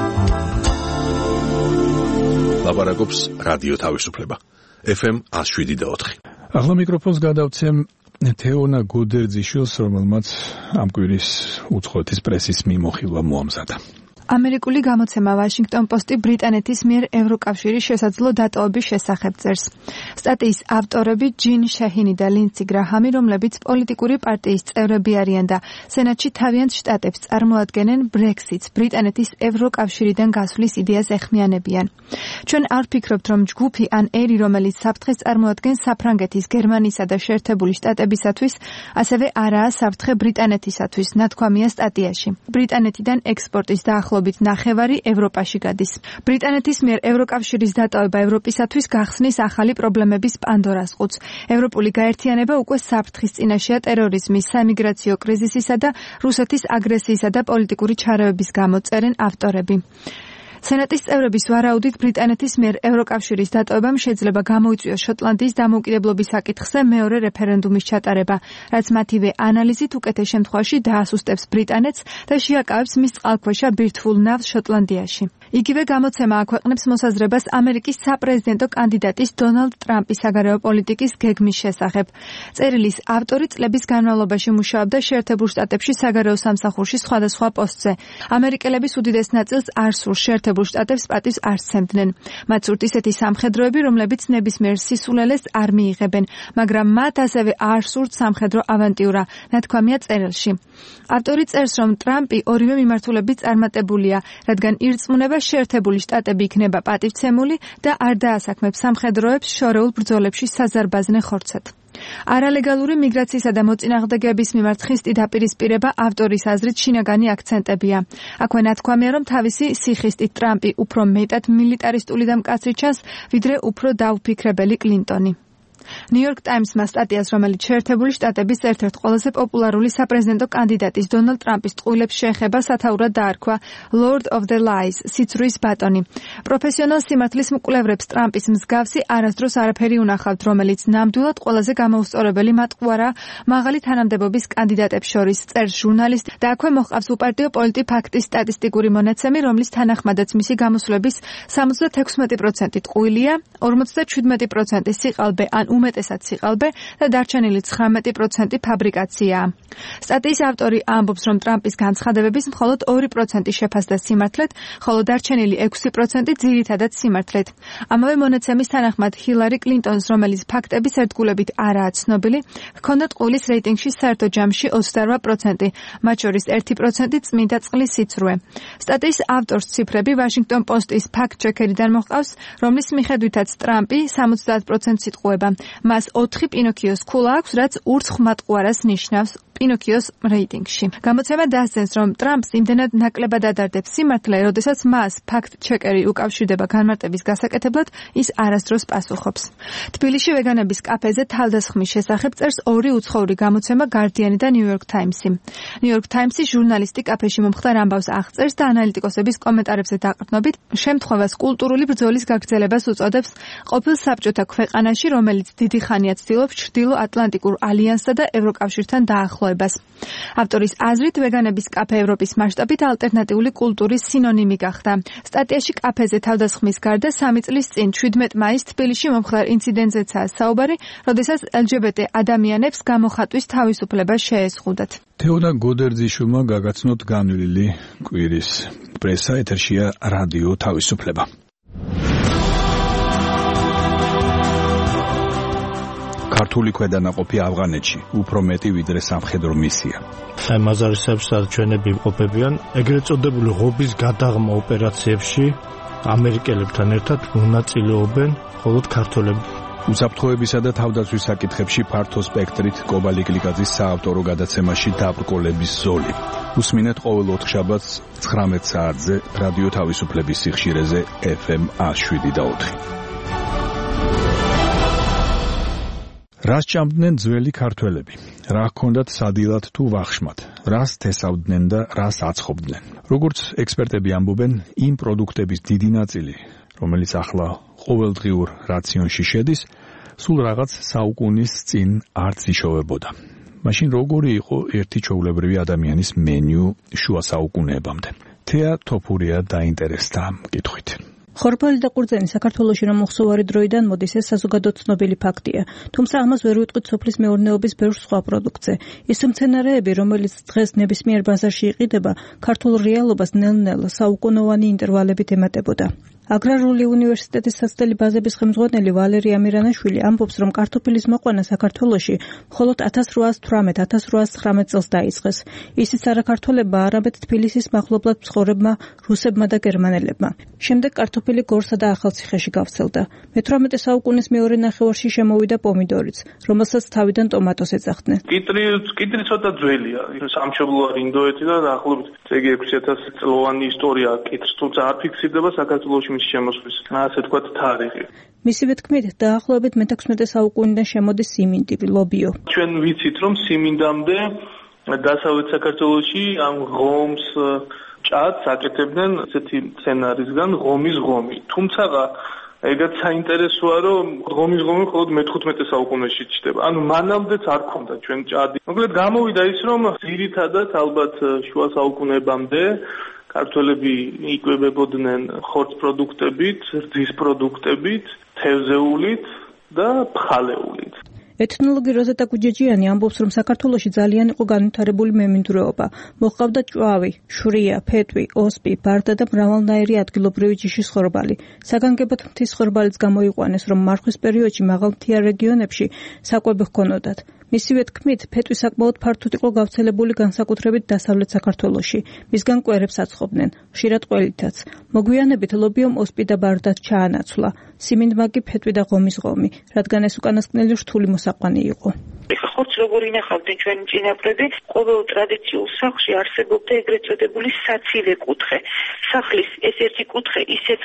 ლაპარაკობს რადიო თავისუფლება. FM 107.4. ახლა მიკროფონს გადავცემ თეონა გოდერძიშვილს, რომელმაც ამ კვირის უცხოეთის პრესის მიმოხილვა მოამზადა. ამერიკული გამოცემა Washington Post-ი ბრიტანეთის მიერ ევროკავშირის შესაძლო დატოვების შესახებ წერს. სტატიის ავტორები ჯინ შეჰინი და ლინდსი გრაჰამი, რომლებიც პოლიტიკური პარტიის წევრები არიან და სენატში თავიანთ შტატებს წარმოადგენენ, Brexit-ს ბრიტანეთის ევროკავშირიდან გასვლის იდეას ეხმიანებიან. ჩვენ არ ვფიქრობთ, რომ ჯგუფი ან ერი, რომელიც საფრთხეს წარმოადგენს საფრანგეთის, გერმანიისა და შეერთებული შტატებისათვის, ასევე არაა საფრთხე ბრიტანეთისათვის, ნათქვამია სტატიაში. ბრიტანეთიდან ექსპორტის დაახლოებით ნახევარი ევროპაში გადის. ბრიტანეთის მიერ ევროკავშირის დატოვება ევროპისათვის გახსნის ახალი პრობლემების პანდორას ყუთს. ევროპული გაერთიანება უკვე საფრთხის წინაშეა ტერორიზმის, საიმიგრაციო კრიზისისა და რუსეთის აგრესიისა და პოლიტიკური ჩარევების გამო, წერენ ავტორები. სენატის წევრების ვარაუდით ბრიტანეთის მიერ ევროკავშირის დატოვებამ შეიძლება გამოიწვიოს შოტლანდიის დამოუკიდებლობის საკითხზე მეორე რეფერენდუმის ჩატარება, რაც მათივე ანალიზით უკეთეს შემთხვევაში დაასუსტებს ბრიტანეთს და შეაკავებს მის წყალქვეშა ბირთვულ ნავს შოტლანდიაში. იგივე გამოცემა აქვეყნებს მოსაზრებას ამერიკის საპრეზიდენტო კანდიდატის დონალდ ტრამპის საგარეო პოლიტიკის გეგმის შესახებ. წერილის ავტორი წლების განმავლობაში მუშაობდა შეერთებულ შტატებში საგარეო სამსახურში სხვადასხვა პოსტზე. ამერიკელების უდიდეს ნაწილს არ სურს შეერთებულ შტატებს პატივს არ სცემდნენ. მათ სურთ ისეთი სამხედროები, რომლებიც ნებისმიერ სისულელეს არ მიიღებენ, მაგრამ მათ ასევე არ სურთ სამხედრო ავანტიურა, ნათქვამია წერილში. ავტორი წერს, რომ ტრამპი ორივე მიმართულებით წარმატებულია, რადგან ირწმუნება შეერთებული შტატები იქნება პატივცემული და არ დაასაქმებს სამხედროებს შორეულ ბრძოლებში საზარბაზნე ხორცად. არალეგალური მიგრაციისა და მოწინააღმდეგეების მიმართ ხისტი დაპირისპირება ავტორის აზრით შინაგანი აქცენტებია. აქვე ნათქვამია, რომ თავისი სიხისტით ტრამპი უფრო მეტად მილიტარისტული და მკაცრი ჩანს, ვიდრე უფრო დაუფიქრებელი კლინტონი. New York Times-მა სტატიას, რომელიც შეერთებული შტატების ერთ-ერთ ყველაზე პოპულარული საპრეზიდენტო კანდიდატის დონალდ ტრამპის ტყუილებს შეეხება, სათაურად დაარქვა Lord of the Lies, სიცრუის ბატონი. პროფესიონალ სიმართლის მკვლევრებს ტრამპის მსგავსი არასდროს არაფერი უნახავთ, რომელიც ნამდვილად ყველაზე გამოუსწორებელი მატყუარა მაღალი თანამდებობის კანდიდატებს შორის, წერს ჟურნალისტი და აქვე მოჰყავს უპარტიო პოლიტიფაქტის სტატისტიკური მონაცემი, რომლის თანახმადაც მისი გამოსვლების 76% ტყუილია, 57% სიყალბე ან უმეტესად სიყალბე და დარჩენილი 19% ფაბრიკაციაა. სტატიის ავტორი ამბობს, რომ ტრამპის განცხადებების მხოლოდ 2% შეფასდა სიმართლედ, ხოლო დარჩენილი 6% ძირითადად სიმართლედ. ამავე მონაცემის თანახმად ჰილარი კლინტონს, რომელიც ფაქტების ერთგულებით არაა ცნობილი, ჰქონდა ტყუილის რეიტინგში საერთო ჯამში 28%, მათ შორის 1% წმინდა წყლის სიცრუე. სტატიის ავტორს ციფრები Washington Post-ის ფაქტ-ჩეკერიდან მოჰყავს, რომლის მიხედვითაც ტრამპი 70% იტყუება. მას 4 პინოქიოს ქულა აქვს, რაც ურცხვმატყუარას ნიშნავს პინოქიოს რეიტინგში. გამოცემა დასძენს, რომ ტრამპს იმდენად ნაკლებად ადარდებს სიმართლე, როდესაც მას ფაქტ-ჩეკერი უკავშირდება განმარტების გასაკეთებლად, ის არასდროს პასუხობს. თბილისში ვეგანების კაფეზე თავდასხმის შესახებ წერს ორი უცხოური გამოცემა Guardian და New York Times-ი. New York Times-ი ჟურნალისტი კაფეში მომხდარ ამბავს აღწერს და ანალიტიკოსების კომენტარებზე დაყრდნობით შემთხვევას კულტურული ბრძოლის გაგრძელებას უწოდებს ყოფილ საბჭოთა ქვეყანაში, რომელიც დიდი ხანია ცდილობს ჩრდილო ატლანტიკურ ალიანსსა და ევროკავშირთან დაახლოებას. ავტორის აზრით, ვეგანების კაფე ევროპის მასშტაბით ალტერნატიული კულტურის სინონიმი გახდა. სტატიაში კაფეზე თავდასხმის გარდა 3 წლის წინ 17 მაისს თბილისში მომხდარ ინციდენტზეცაა საუბარი, როდესაც LGBT ადამიანებს გამოხატვის თავისუფლება შეეზღუდათ. თეონა გოდერძიშვილმა გაგაცნოთ განვლილი კვირის პრესა, ეთერშია რადიო თავისუფლება. ქართული ქვედანაყოფი ავღანეთში უფრო მეტი ვიდრე სამხედრო მისია. აი მაზარისეებსა ჩვენები ყოფებიან ეგრეთ წოდებული ღობის გადაღმა ოპერაციებში ამერიკელებთან ერთად მონაწილეობენ მხოლოდ ქართველები. უსაფრთხოებისა და თავდაცვის საკითხებში ფართო სპექტრით კობალი გლიკაძის საავტორო გადაცემაში დაბრკოლების ზოლი. უსმინეთ ყოველ 4 შაბათს 19 საათზე რადიო თავისუფლების სიხშირეზე FM 107.4. რას ჭამდნენ ძველი ქართველები? რა ჰქონდათ სადილად თუ ვახშმად? რას თესავდნენ და რას აცხობდნენ? როგორც ექსპერტები ამბობენ, იმ პროდუქტების დიდი ნაწილი, რომელიც ახლა ყოველდღიურ რაციონში შედის, სულ რაღაც საუკუნის წინ არც იშოვებოდა. მაშინ როგორი იყო ერთი ჩვეულებრივი ადამიანის მენიუ შუა საუკუნეებამდე? თეა თოფურია დაინტერესდა ამ კითხვით. ხორბალი და ყურძენი საქართველოში რომ უხსოვარი დროიდან მოდის, ეს საზოგადოდ ცნობილი ფაქტია. თუმცა ამას ვერ ვიტყვით სოფლის მეურნეობის ბევრ სხვა პროდუქტზე. ის მცენარეები, რომელიც დღეს ნებისმიერ ბაზარში იყიდება, ქართულ რეალობას ნელ-ნელა საუკუნოვანი ინტერვალებით ემატებოდა. აგრარული უნივერსიტეტის საცდელი ბაზების ხელმძღვანელი ვალერი ამირანაშვილი ამბობს, რომ კარტოფილის მოყვანა საქართველოში მხოლოდ 1818-1819 წელს დაიწყეს. ისიც არა ქართველებმა, არამედ თბილისის მახლობლად მცხოვრებმა რუსებმა და გერმანელებმა. შემდეგ კარტოფილი გორსა და ახალციხეში გავრცელდა. მე-18 საუკუნის მეორე ნახევარში შემოვიდა პომიდორიც, რომელსაც თავიდან ტომატოს ეძახდნენ. კიტრი ცოტა ძველია. სამშობლო არის ინდოეთი და დაახლოებით 6000 წლოვანი ისტორია კიტრს, თუმცა არ ფიქსირდება საქართველოში მის შემოსვლის, ასე თქვათ, თარიღი. მისივე თქმით, დაახლოებით მე-16 საუკუნიდან შემოდის სიმინდი, ლობიო. ჩვენ ვიცით, რომ სიმინდამდე დასავლეთ საქართველოში ამ ღომს ჭადს აკეთებდნენ ესეთი სცენარისგან ღომის ღომი. თუმცა ეგაც საინტერესოა, რომ ღომის ღომი მხოლოდ მე-15 საუკუნეში ჩნდება. ანუ მანამდეც არ ქონდა ჩვენ ჭადი. მოკლედ გამოვიდა ის, რომ ძირითადად ალბათ შუა საუკუნეებამდე ქართველები იკვებებოდნენ ხორცს პროდუქტებით, რძის პროდუქტებით, თევზეულით და ფხალეულით. ეთნოლოგი როზეტა გუჯეჯიანი ამბობს, რომ საქართველოში ძალიან იყო განვითარებული მემინდვრეობა. მოჰყავდა ჭვავი, შვრია, ფეტვი, ოსპი, ბარდა და მრავალნაირი ადგილობრივი ჯიშის ხორბალი. საგანგებოდ მთის ხორბალიც გამოიყვანეს, რომ მარხვის პერიოდში მაღალმთიან რეგიონებში საკვები ჰქონოდათ. მისივე თქმით, ფეტვი საკმაოდ ფართოდ იყო გავრცელებული განსაკუთრებით დასავლეთ საქართველოში. მისგან კვერებს აცხობდნენ, ხშირად ყველითაც. მოგვიანებით ლობიომ ოსპი და ბარდაც ჩაანაცვლა. სიმინდმა კი ფეტვი და ღომის ღომი, რადგან ეს უკანასკნელი რთული მოსაყვანი იყო. ხორცს როგორ ინახავდნენ ჩვენი წინაპრები, ყოველ ტრადიციულ სახლში არსებობდა ეგრეთ წოდებული საცილე კუთხე. სახლის ეს ერთი კუთხე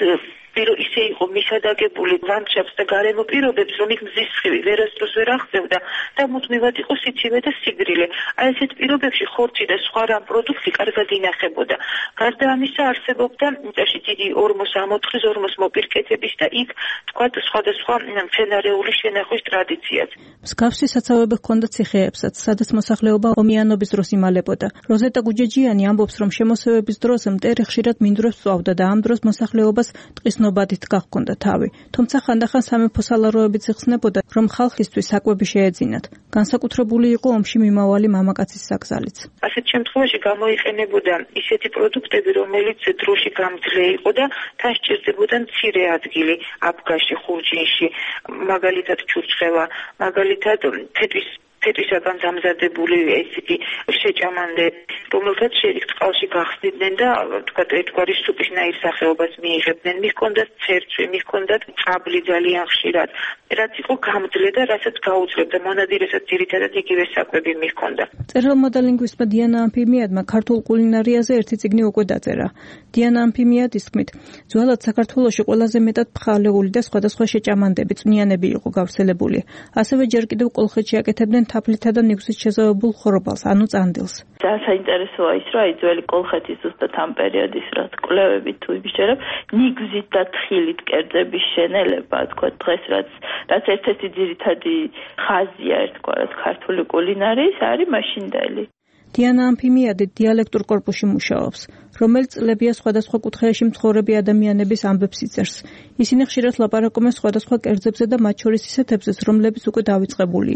ისე იყო მისადაგებული ლანდშაფტს და გარემო პირობებს, რომ იქ მზის სხივი ვერასდროს ვერ აღწევდა და მუდმივად იყო სიცივე და სიგრილე. აი ესეთ პირობებში ხორცი და სხვა რამ პროდუქტი კარგად ინახებოდა. გარდა ამისა არსებობდა მიწაში დიდი ორმოს ამოთხრის, ორმოს მოპირკეთების და იქ თქვათ სხვადასხვა მცენარეული შენახვის ტრადიციაც. მსგავსი საცავები ჰქონდა ციხეებსაც, სადაც მოსახლეობა ომიანობის დროს იმალებოდა. როზეტა გუჯეჯიანი ამბობს, რომ შემოსევების დროს მტერი ხშირად მინდვრებს წვავდა და ამ დროს მოსახლეობას ტყის ნობადით გახონდა თავი. თუმცა ხანდახან სამეფო სალაროებიც იხსნებოდა, რომ ხალხისთვის საკვები შეეძინათ. განსაკუთრებული იყო ომში მიმავალი მამაკაცის საკზალიც. ასეთ შემთხვევაში გამოიყენებოდა ისეთი პროდუქტები, რომელიც დროში გამძლე იყო და თან სჭირდებოდა მცირე ადგილი აბგაში, ხურჯინში, მაგალითად ჩურჩხელა, მაგალითად ფეტვისაგან დამზადებული ესეთი შეჭამანდე, რომელთაც შეერიგ წყალში გახსნიდნენ და თქვათ ერთგვარი სუპისნაირ სახეობას მიიღებდნენ. მიჰქონდათ ცერცვი, მიჰქონდათ წაბლი ძალიან ხშირად, რაც იყო გამძლე და რასაც გაუძლებდა მონადირესაც ძირითადად იგივე საკვები მიჰქონდა. მწერალმა და ლინგვისტმა დიანა ამფიმიადმა ქართულ კულინარიაზე ერთი წიგნი უკვე დაწერა. დიანა ამფიმიადის თქმით, ძველად საქართველოში ყველაზე მეტად ფხალეული და სხვადასხვა შეჭამანდები, წვნიანები იყო გავრცელებული. ასევე ჯერ კიდევ კოლხეთში აკეთებდნენ თაფლითა და ნიგვზით შეზავებულ ხორბალს, ანუ წანდილს. ძალიან საინტერესოა ის, რომ ძველი კოლხეთის ზუსტად ამ პერიოდის რაც კვლევებით თუ იბიჭერებ, ნიგვზით და თხილით კერძების შენელება, თქვა დღეს რაც ერთ-ერთი ძირითადი ხაზია ერთგვარად ქართული კულინარიის არის მაშინდელი. დიანა ამფიმიადი დიალექტურ კორპუსში მუშაობს, რომელიც წლებია სხვადასხვა კუთხეებში მცხოვრები ადამიანების ამბებს იწერს. ისინი ხშირად ლაპარაკობენ სხვადასხვა კერძებზე და მათ შორის ისეთებზეც, რომლებიც უკვე დავიწყებულია.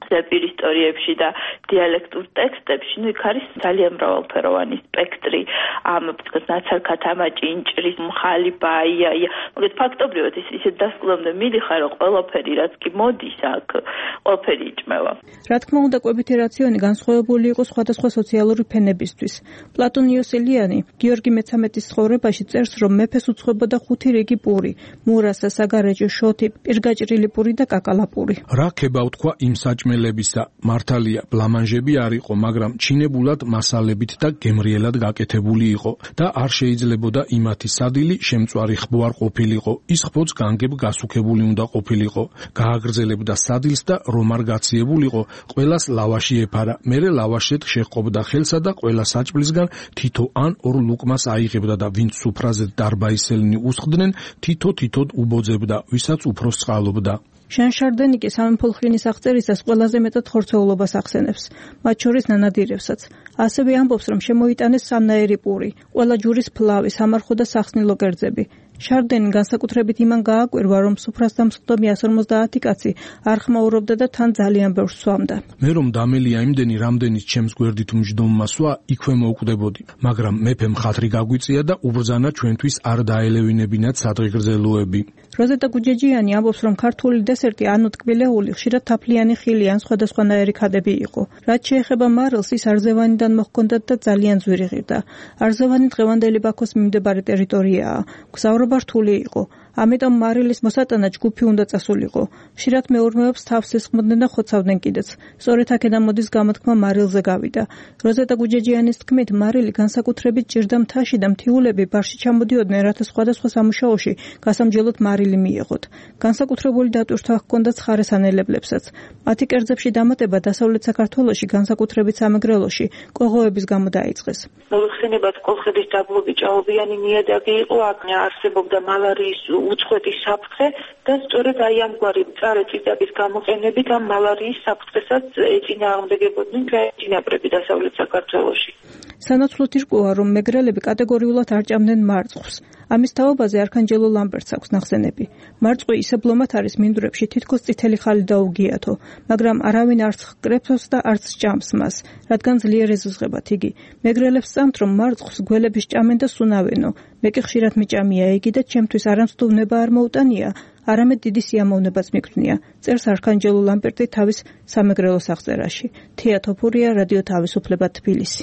ზეპირ ისტორიებში და დიალექტურ ტექსტებში, იქ არის ძალიან მრავალფეროვანი სპექტრი ამ ნაცარქათა ჭინჭრის, მხალი, ბაია, მაგრამ ფაქტობრივად ისე დასკვნამდე მიდიხარ, რომ ყველაფერი რაც კი მოდის აქ, ყველაფერი იჭმევა. რა თქმა უნდა, კვებითი რაციონი განსხვავებული იყო სხვადასხვა სოციალური ფენებისთვის. პლატონ იოსელიანი გიორგი მეცამეტის ცხოვრებაში წერს, რომ მეფეს უცხობოდა 5 რიგი პური: მურასა, საგარეჯო, შოთი, პირგაჭრილი პური და კაკალაპური. რა ქება უთქვა იმ საჭმელებისა, მართალია, ბლამანჟები არ იყო, მაგრამ ჩინებულად მასალებით და გემრიელად გაკეთებული იყო და არ შეიძლებოდა იმათი სადილი შემწვარი ხბო არ ყოფილიყო. ის ხბოც განგებ გასუქებული უნდა ყოფილიყო. გააგრძელებდა სადილს და რომ არ გაციებულიყო, ყველას ლავაში ეფარა. მერე ლავაშეთ შეჰყობდა ხელსა და ყველა საჭმლისგან თითო ან 2 ლუკმას აიღებდა და ვინც სუფრაზე დარბაისელნი უსხდნენ, თითო-თითოდ უბოძებდა, ვისაც უფრო სწყალობდა. შან შარდენი კი სამეფო-ლხინის აღწერისას ყველაზე მეტად ხორცეულობას ახსენებს, მათ შორის ნანადირევსაც. ასევე ამბობს, რომ შემოიტანეს სამნაირი პური, ყველა ჯურის ფლავი, სამარხო და სახსნილო კერძები. შარდენი განსაკუთრებით იმან გააკვირვა, რომ სუფრასთან მსხდომი 150 კაცი არ ხმაურობდა და თან ძალიან ბევრს სვამდა. მე რომ დამელია იმდენი, რამდენიც ჩემს გვერდით მჯდომმა სვა, იქვე მოვკვდებოდი, მაგრამ მეფემ ხათრი გაგვიწია და უბრძანა ჩვენთვის არ დაელევინებინათ სადღეგრძელოები. როზეტა გუჯეჯიანი ამბობს, რომ ქართული დესერტი ანუ ტკბილეული ხშირად თაფლიანი ხილი ან სხვადასხვანაირი ქადები იყო. რაც შეეხება მარილს, ის არზევანიდან მოჰქონდათ და ძალიან ძვირი ღირდა. არზევანი დღევანდელი ბაქოს მიმდებარე ტერიტორიაა. გზავრობა რთული იყო. ამიტომ მარილის მოსატანა ჯგუფი უნდა წასულიყო. ხშირად მეურმეობს თავს ესხმოდნენ და ხოცავდნენ კიდეც. სწორედ აქედან მოდის გამოთქმა მარილზე გავიდა. როზეტა გუჯეჯიანის თქმით, მარილი განსაკუთრებით ჭირდა მთაში და მთიულები ბარში ჩამოდიოდნენ, რათა სხვადასხვა სამუშაოში გასამჯელოდ მარილი მიეღოთ. განსაკუთრებული დატვირთვა ჰქონდათ ხარესანელებლებსაც. მათი კერძებში დამატება დასავლეთ საქართველოში, განსაკუთრებით სამეგრელოში, კოღოების გამო დაიწყეს. მოიხსენებათ კოლხეთის დაბლობი ჭაობიანი ნიადაგი იყო, აქ არსებობდა მალარიის უწყვეტი საფრთხე და სწორედ აი ამგვარი მწარე წიწაკის გამოყენებით ამ მალარიის საფრთხესაც ეწინააღმდეგებოდნენ გაეჭინაბრები დასავლეთ საქართველოში. სანაცვლოდ ირკვევა, რომ მეგრელები კატეგორიულად არ ჭამდნენ მარწყვს. ამის თაობაზე არქანჯელო ლამბერტს აქვს ნახსენები. მარწყვი ისე ბლომად არის მინდვრებში, თითქოს წითელი ხალი დაუგიათო, მაგრამ არავინ არც ჰკრეფოს და არც ჭამს მას, რადგან ძლიერ ეზუზღებათ იგი. მეგრელებს სწამთ, რომ მარწყვს გველები სჭამენ და სუნავენო. მე კი ხშირად მიჭამია იგი და ჩემთვის არამსტოვნება არ მოუტანია, არამედ დიდი სიამოვნებაც მიგვწნია. წერს არქანჯელო ლამბერტი თავის სამეგრელოს აღწერაში. თია თოფურია, რადიო თავისუფლება, თბილისი.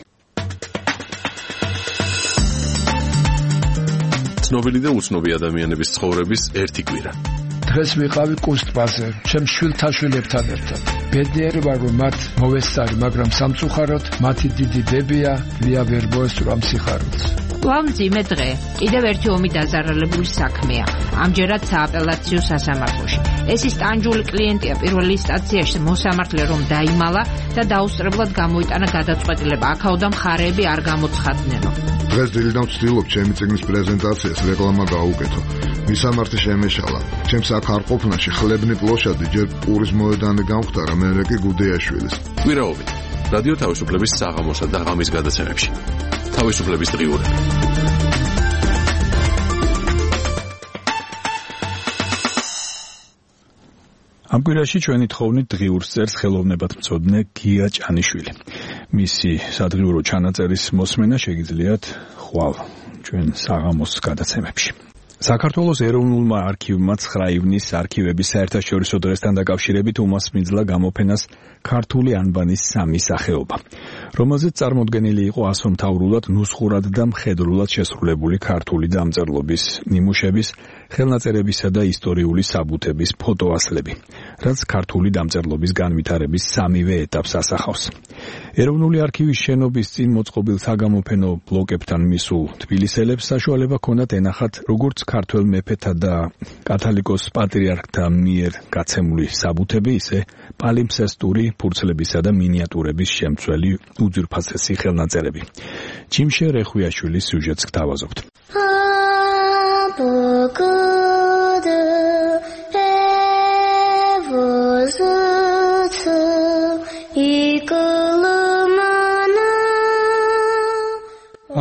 ცნობილი და უცნობი ადამიანების ცხოვრების ერთი კვირა. დღეს ვიყავი კუს ტბაზე, ჩემს შვილთაშვილებთან ერთად. ბედნიერი ვარ, რომ მათ მოვესწარი, მაგრამ სამწუხაროდ მათი დიდი დებია ლია ვერ მოესწრო ამ სიხარულს. მძიმე დღე. კიდევ ერთი ომი დაზარალებული საქმეა. ამჯერად სააპელაციო სასამართლოში. ეს ის ტანჯული კლიენტია პირველი ინსტანციაში მოსამართლე რომ დაიმალა და დაუსწრებლად გამოიტანა გადაწყვეტილება. აქაოდან მხარეები არ გამოცხადნენო. დღეს დილიდან ვცდილობ ჩემი წიგნის პრეზენტაციას რეკლამა გაუკეთო. მისამართი შემეშალა. ჩემს აქ არ ყოფნაში ხლებნი პლოშადი ჯერ პურის მოედანი გამختარა, მერე კი გუდეაშვილის. კვირაობით რადიო თავისუფლების საღამოსა და ღამის გადაცემებში. თავისუფლების დღიურები. ამ კვირაში ჩვენი თხოვნით დღიურს წერს ხელოვნებათმცოდნე გია ჭანიშვილი. მისი სადღიურო ჩანაწერის მოსმენა შეგიძლიათ ხვალ ჩვენ საღამოს გადაცემებში. საქართველოს ეროვნულმა არქივმა 9 ივნის არქივების საერთაშორისო დღესთან დაკავშირებით უმასპინძლა გამოფენას ქართული ანბანის 3 სახეობა, რომელზეც წარმოდგენილი იყო ასომთავრულად, ნუსხურად და მხედრულად შესრულებული ქართული დამწერლობის ნიმუშების, ხელნაწერებისა და ისტორიული საბუთების ფოტოასლები, რაც ქართული დამწერლობის განვითარების 3-ვე ეტაპს ასახავს. ეროვნული არქივის შენობის წინ მოწყობილ საგამოფენო ბლოკებთან მისულ თბილისელებს საშუალება ჰქონდათ ენახათ როგორც ქართველ მეფეთა და კათალიკოს პატრიარქთა მიერ გაცემული საბუთები, ისე პალიმსესტური ფურცლებისა და მინიატურების შემცველი უძვირფასესი ხელნაწერები. ჯიმშე რეხვიაშვილის სიუჟეტს გთავაზობთ.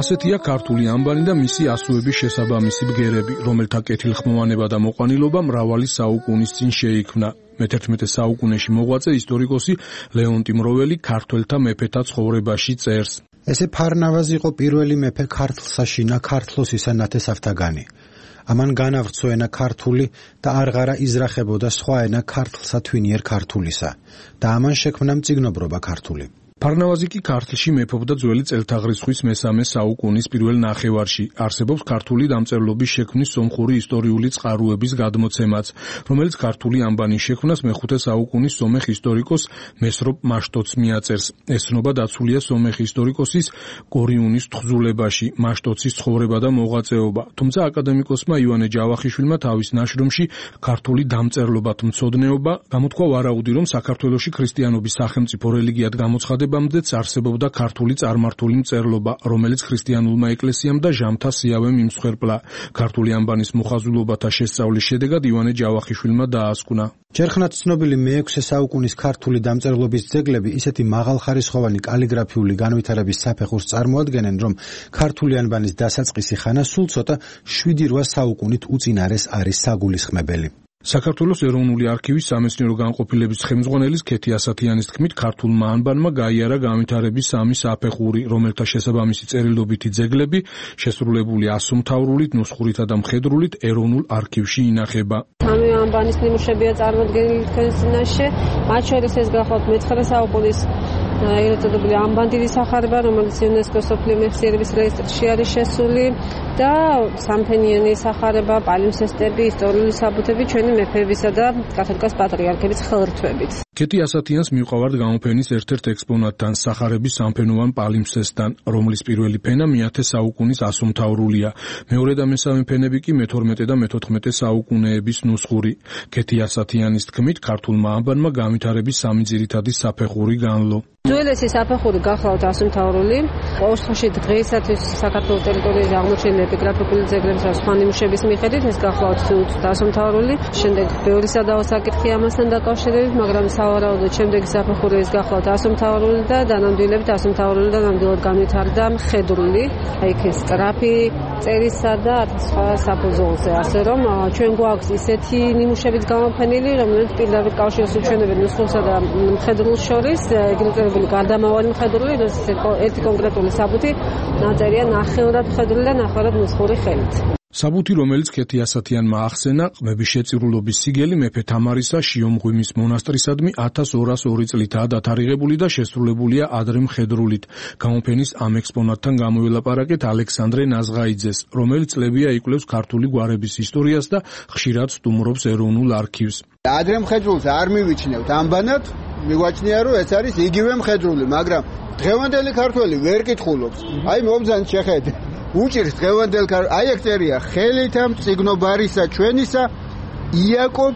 ასეთია ქართული ანბანი და მისი ასოების შესაბამისი ბგერები, რომელთა კეთილხმოვანება და მოყვანილობა მრავალი საუკუნის წინ შეიქმნა. მე-11 საუკუნეში მოღვაწე ისტორიკოსი ლეონტი მროველი ქართველთა მეფეთა ცხოვრებაში წერს. ესე ფარნავაზი იყო პირველი მეფე ქართლსაშინა ქართლოსისა ნათესავთაგანი. ამან განავრცო ენა ქართული და არღარა იზრახებოდა სხვა ენა ქართლსა თვინიერ ქართულისა და ამან შექმნა მწიგნობრობა ქართული. ფარნავაზი კი ქართლში მეფობდა ძველი წელთაღრიცხვის მე-3 საუკუნის პირველ ნახევარში. არსებობს ქართული დამწერლობის შექმნის სომხური ისტორიული წყაროების გადმოცემაც, რომელიც ქართული ანბანის შექმნას მე-5 საუკუნის სომეხ ისტორიკოს მესროპ მაშტოც მიაწერს. ეს ცნობა დაცულია სომეხ ისტორიკოსის კორიუნის თხზულებაში, მაშტოცის ცხოვრება და მოღვაწეობა. თუმცა აკადემიკოსმა ივანე ჯავახიშვილმა თავის ნაშრომში ქართული დამწერლობათ მცოდნეობა გამოთქვა ვარაუდი, რომ საქართველოში ქრისტიანობის სახელმწიფო რელიგიად გამოცხადება მდეც არსებობდა ქართული წარმართული მწერლობა, რომელიც ქრისტიანულმა ეკლესიამ და ჟამთა სიავემ იმსხვერპლა. ქართული ანბანის მოხაზულობათა შესწავლის შედეგად ივანე ჯავახიშვილმა დაასკვნა. ჯერხნად ცნობილი მე-6 საუკუნის ქართული დამწერლობის ძეგლები ისეთი მაღალხარისხოვანი კალიგრაფიული განვითარების საფეხურს წარმოადგენენ, რომ ქართული ანბანის დასაწყისი ხანა სულ ცოტა 7-8 საუკუნით უწინარეს არის საგულისხმებელი. საქართველოს ეროვნული არქივის სამეცნიერო განყოფილების ხელმძღვანელის ქეთი ასათიანის თქმით, ქართულმა ანბანმა გაიარა განვითარების 3 საფეხური, რომელთა შესაბამისი წერილობითი ძეგლები შესრულებული ასომთავრულით, ნუსხურითა და მხედრულით ეროვნულ არქივში ინახება. სამი ანბანის ნიმუშებია წარმოდგენილი თქვენს წინაშე, მათ შორის ეს გახლავთ მე-9 საუკუნის ეგრეთ წოდებული ანბანდიდი სახარება, რომელიც იუნესკოს მსოფლიო მეხსიერების რეესტრში არის შესული და სამფენიანი სახარება, პალიმსესტები, ისტორიული საბუთები ჩვენი მეფეებისა და კათოლიკოს პატრიარქების ხელრთვებით. ქეთი ასათიანს მივყავართ გამოფენის ერთ-ერთ ექსპონატთან, სახარების სამფენოვან პალიმსესტთან, რომლის პირველი ფენა მე-10 საუკუნის ასომთავრულია. მეორე და მესამე ფენები კი მე-12 და მე-14 საუკუნეების ნუსხური. ქეთი ასათიანის თქმით, ქართულმა ანბანმა განვითარების 3 ძირითადი საფეხური განლო. ძველესი საფეხური გახლავთ ასომთავრული, ყოველ შემთხვევაში დღეისათვის საქართველოს ტერიტორიაზე აღმოჩენილი ეპიგრაფიკული ძეგლების და სხვა ნიმუშების მიხედვით ეს გახლავთ ასომთავრული. შემდეგ ბევრი სადავო საკითხი ამასთან დაკავშირებით, მაგრამ სავარაუდოდ შემდეგი საფეხური ეს გახლავთ ასომთავრული და დანამდვილებით ასომთავრული და ნამდვილად განვითარდა მხედრული, იქ ეს სწრაფი წერისა და სხვა საფუძველზე, ასე რომ ჩვენ გვაქვს ისეთი ნიმუშებით გამოფენილი, რომელიც პირდაპირ კავშირს უჩვენებენ ნუსხურსა და მხედრულს შორის, ეგრეთ გარდამავალი მხედრული, ერთი კონკრეტული საბუთი ნაწერია ნახევრად მხედრული და ნახევრად ნუსხური ხელით. საბუთი, რომელიც ქეთი ასათიანმა ახსენა, ყმების შეწირულობის სიგელი მეფე თამარისა შიომღვიმის მონასტრისადმი 1202 წლითაა დათარიღებული და შესრულებულია ადრე მხედრულით. გამოფენის ამ ექსპონატთან გამოველაპარაკეთ ალექსანდრე ნაზღაიძეს, რომელიც წლებია იკვლევს ქართული გვარების ისტორიას და ხშირად სტუმრობს ეროვნულ არქივს. ადრე მხედრულს არ მივიჩნევთ ანბანად, მიგვაჩნია რომ ეს არის იგივე მხედრული, მაგრამ დღევანდელი ქართველი ვერ კითხულობს. აი მომძანს შეხედე. უჭირს დღევანდელ აი ეგ წერია ხელითა მწიგნობარისა ჩვენისა იაკობ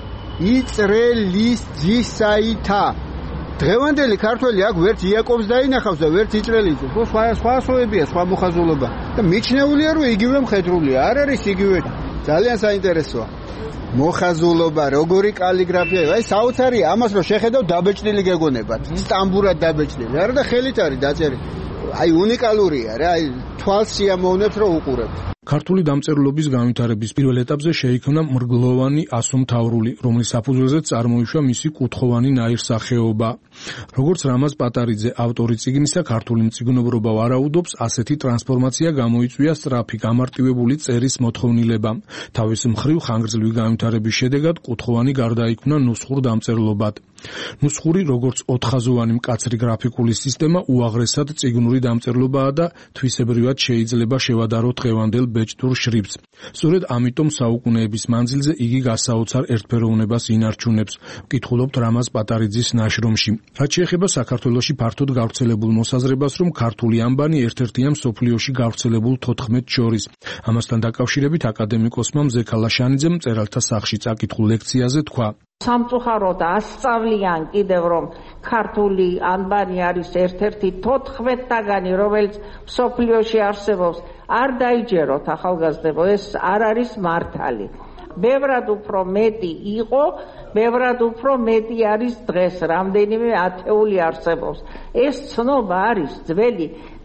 იწრელის ძისაითა. დღევანდელი ქართველი აქ ვერც იაკობს დაინახავს და ვერც იწრელიძე. სხვა ასოებია, სხვა მოხაზულობა. და მიჩნეულია რომ იგივე მხედრულია, არ არის იგივე. ძალიან საინტერესოა. მოხაზულობა, როგორი კალიგრაფია, აი საოცარია, ამას რომ შეხედავ დაბეჭდილი გეგონებათ. სტამბურად დაბეჭდილი. არა და ხელით არის დაწერილი. აი უნიკალურია რა, აი თვალს შეამოვნებთ რომ უყურებთ. ქართული დამწერლობის განვითარების პირველ ეტაპზე შეიქმნა მრგლოვანი ასომთავრული, რომლის საფუძველზეც წარმოიშვა მისი კუთხოვანი ნაირსახეობა. როგორც რამაზ პატარიძე, ავტორი წიგნისა ქართული მწიგნობრობა ვარაუდობს, ასეთი ტრანსფორმაცია გამოიწვია სწრაფი გამარტივებული წერის მოთხოვნილებამ. თავის მხრივ ხანგრძლივი განვითარების შედეგად კუთხოვანი გარდაიქმნა ნუსხურ დამწერლობად. ნუსხური, როგორც ოთხხაზოვანი მკაცრი გრაფიკული სისტემა, უაღრესად წიგნური დამწერლობაა და თვისებრივად შეიძლება შევადაროთ დღევანდელ ბეჭდურ შრიფტს. სწორედ ამიტომ საუკუნეების მანძილზე იგი გასაოცარ ერთფეროვნებას ინარჩუნებს. ვკითხულობთ რამაზ პატარიძის ნაშრომში. რაც შეეხება საქართველოში ფართოდ გავრცელებულ მოსაზრებას, რომ ქართული ანბანი ერთ-ერთია მსოფლიოში გავრცელებულ 14 შორის. ამასთან დაკავშირებით აკადემიკოსმა მზე ქალაშანიძემ მწერალთა სახლში წაკითხულ ლექციაზე თქვა: სამწუხაროდ ასწავლიან კიდევ რომ ქართული ანბანი არის ერთ-ერთი 14-დაგანი, რომელიც მსოფლიოში არსებობს. არ დაიჯეროთ ახალგაზრდებო, ეს არ არის მართალი. ბევრად უფრო მეტი იყო, ბევრად უფრო მეტი არის დღეს, რამდენიმე ათეული არსებობს. ეს ცნობა არის ძველი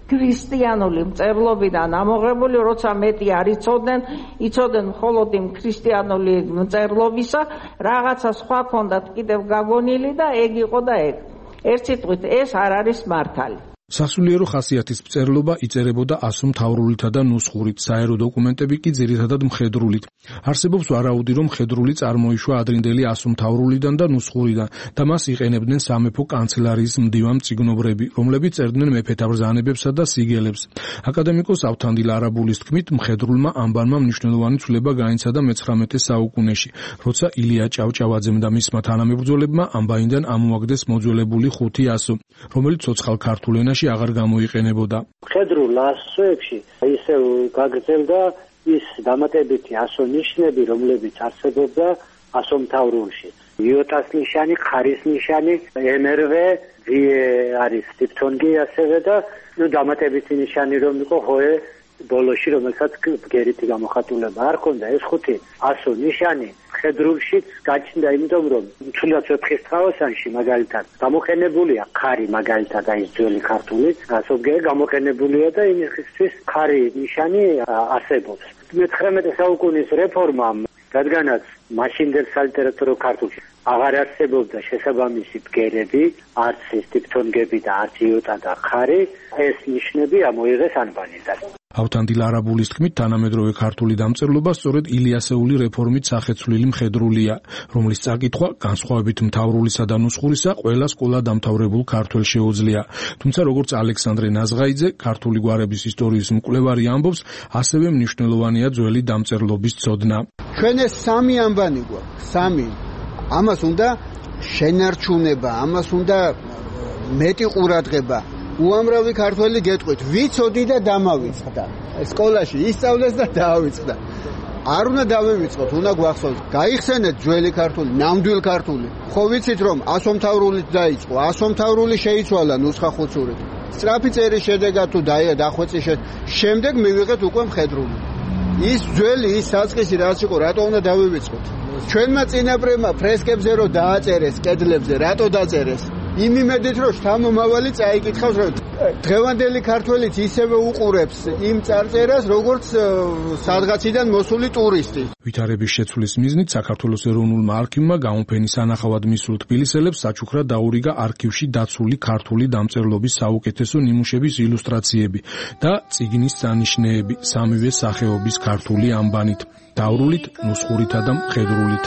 ქრისტიანული მწერლობიდან ამოღებული, როცა მეტი არ იცოდნენ მხოლოდ იმ ქრისტიანული მწერლობისა, რაღაცა სხვა ქონდათ კიდევ გაგონილი და ეგ იყო და ეგ. ერთ სიტყვით, ეს არ არის მართალი. სასულიერო ხასიათის მწერლობა იწერებოდა ასომთავრულითა და ნუსხურით, საერო დოკუმენტები კი ძირითადად მხედრულით. არსებობს ვარაუდი, რომ მხედრული წარმოიშვა ადრინდელი ასომთავრულიდან და ნუსხურიდან და მას იყენებდნენ სამეფო კანცელარიის მდივან მწიგნობრები, რომლებიც წერდნენ მეფეთა ბრძანებებსა და სიგელებს. აკადემიკოს ავთანდილ არაბულის თქმით, მხედრულმა ანბანმა მნიშვნელოვანი ცვლილება გაინცადა მე-19 საუკუნეში, როცა ილია ჭავჭავაძემ და მისმა თანამებრძოლებმა ანბანიდან ამოაგდეს მოძველებული 5 ასო, რომელიც ცოცხალ ქართულ ენაში აღარ გამოიყენებოდა. მხედრულ ასოებში ისევ გაგრძელდა ის დამატებითი ასონიშნები, რომლებიც არსებობდა ასომთავრულში. იოტას ნიშანი, ხარის ნიშანი, MRV, არის დიფთონგი ასევე და დამატებითი ნიშანი რომ იყო ჰოე ბოლოში, რომელსაც ბგერითი გამოხატულება არ ჰქონდა. ეს 5 ასო ნიშანი მხედრულშიც გაჩნდა, იმიტომ რომ თუნდაც ვეფხის თაოსანში მაგალითად გამოყენებულია ხარი, მაგალითად აი ძველი ქართული ასობგე გამოყენებულია და იმისთვის ხარი ნიშანი არსებობს. მე-19 საუკუნის რეფორმამ, რადგანაც მაშინდელ სალიტერატურო ქართულში აღარ არსებობდა შესაბამისი ბგერები, არც ეს დიფთონგები და არც იოტა და ხარი, ეს ნიშნები ამოიღეს ანბანიდან. ავთანდილ არაბულის თქმით, თანამედროვე ქართული დამწერლობა სწორედ ილიასეული რეფორმით სახეცვლილი მხედრულია, რომლის წაკითხვა განსხვავებით მთავრულისა და ნუსხურისა ყველა სკოლა დამთავრებულ ქართველს შეუძლია. თუმცა როგორც ალექსანდრე ნაზღაიძე, ქართული გვარების ისტორიის მკვლევარი ამბობს, ასევე მნიშვნელოვანია ძველი დამწერლობის ცოდნა. ჩვენ ეს 3 ანბანი გვაქვს, 3. ამას უნდა შენარჩუნება, ამას უნდა მეტი ყურადღება. უამრავი ქართველი გეტყვით, ვიცოდი და დამავიწყდა. სკოლაში ისწავლეს და დაავიწყდა. არ უნდა დავივიწყოთ, უნდა გვახსოვოთ. გაიხსენეთ ძველი ქართული, ნამდვილ ქართული. ხო ვიცით რომ ასომთავრულით დაიწყო, ასომთავრული შეიცვალა ნუსხახუცურით. სწრაფი წერის შედეგად თუ დახვეწის შემდეგ მივიღეთ უკვე მხედრული. ის ძველი, ის საწყისი რაც იყო, რატო უნდა დავივიწყოთ? ჩვენმა წინაპრებმა ფრესკებზე რო დააწერეს კედლებზე, რატო დაწერეს? იმედით რომ შთამომავალი წაიკითხავს, რომ დღევანდელი ქართველიც ისევე უყურებს იმ წარწერას, როგორც სადღაციდან მოსული ტურისტი. ვითარების შეცვლის მიზნით საქართველოს ეროვნულმა არქივმა გამოფენის სანახავად მისულ თბილისელებს საჩუქრად დაურიგა არქივში დაცული ქართული დამწერლობის საუკეთესო ნიმუშების ილუსტრაციები და წიგნის სანიშნეები სამივე სახეობის ქართული ანბანით, დაურულით, ნუსხურითა და მხედრულით.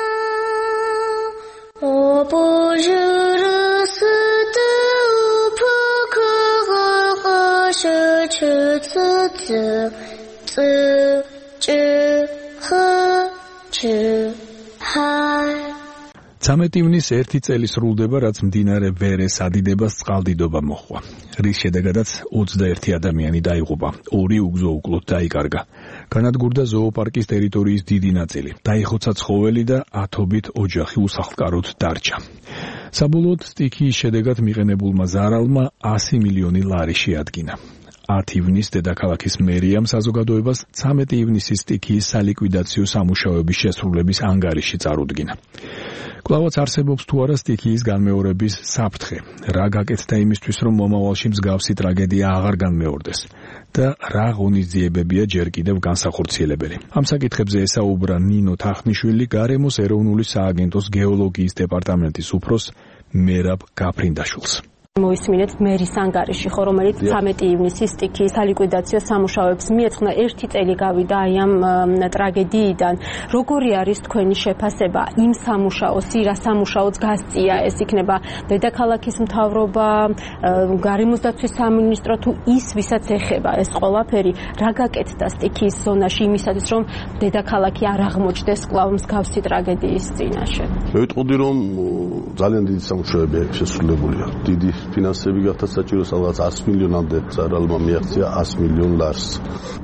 ივნისს 1 წელი სრულდება, რაც მდინარე ვერეს ადიდებას წყალდიდობა მოჰყვა, რის შედეგადაც 21 ადამიანი დაიღუპა, 2 უგზო უკლოდ დაიკარგა. განადგურდა ზოოპარკის ტერიტორიის დიდი ნაწილი, დაიხოცა ცხოველი და ათობით ოჯახი უსახლკაროდ დარჩა. საბოლოოდ სტიქიის შედეგად მიყენებულმა ზარალმა 100 მილიონი ლარი შეადგინა. 10 ივნისს დედაქალაქის მერიამ საზოგადოებას 13 ივნისის სტიქიის სალიკვიდაციო სამუშაოების შესრულების ანგარიში წარუდგინა. კვლავაც არსებობს თუ არა სტიქიის განმეორების საფრთხე, რა გაკეთდა იმისთვის, რომ მომავალში მსგავსი ტრაგედია აღარ განმეორდეს და რა ღონისძიებებია ჯერ კიდევ განსახორციელებელი. ამ საკითხებზე ესაუბრა ნინო თახნიშვილი, გარემოს ეროვნული სააგენტოს გეოლოგიის დეპარტამენტის უფროს მერაბ გაფრინდაშვილს. მოისმინეთ მერის ანგარიში, ხო, რომელიც 13 ივნისის სტიქიის სალიკვიდაციო სამუშაოებს მიეძღვნა, 1 წელი გავიდა აი ამ ტრაგედიიდან. როგორი არის თქვენი შეფასება იმ სამუშაოს, რა სამუშაოც გასწია, ეს იქნება დედაქალაქის მთავრობა, გარემოს დაცვის სამინისტრო, თუ ის, ვისაც ეხება ეს ყველაფერი, რა გაკეთდა სტიქიის ზონაში იმისათვის, რომ დედაქალაქი არ აღმოჩნდეს კვლავ მსგავსი ტრაგედიის წინაშე? მე ვიტყოდი, რომ ძალიან დიდი სამუშაოები შესრულებულია. დიდი ფინანსები გახდა საჭირო, სადღაც 100 მილიონამდე ზარალმა მიაღწია 100 მილიონ ლარს.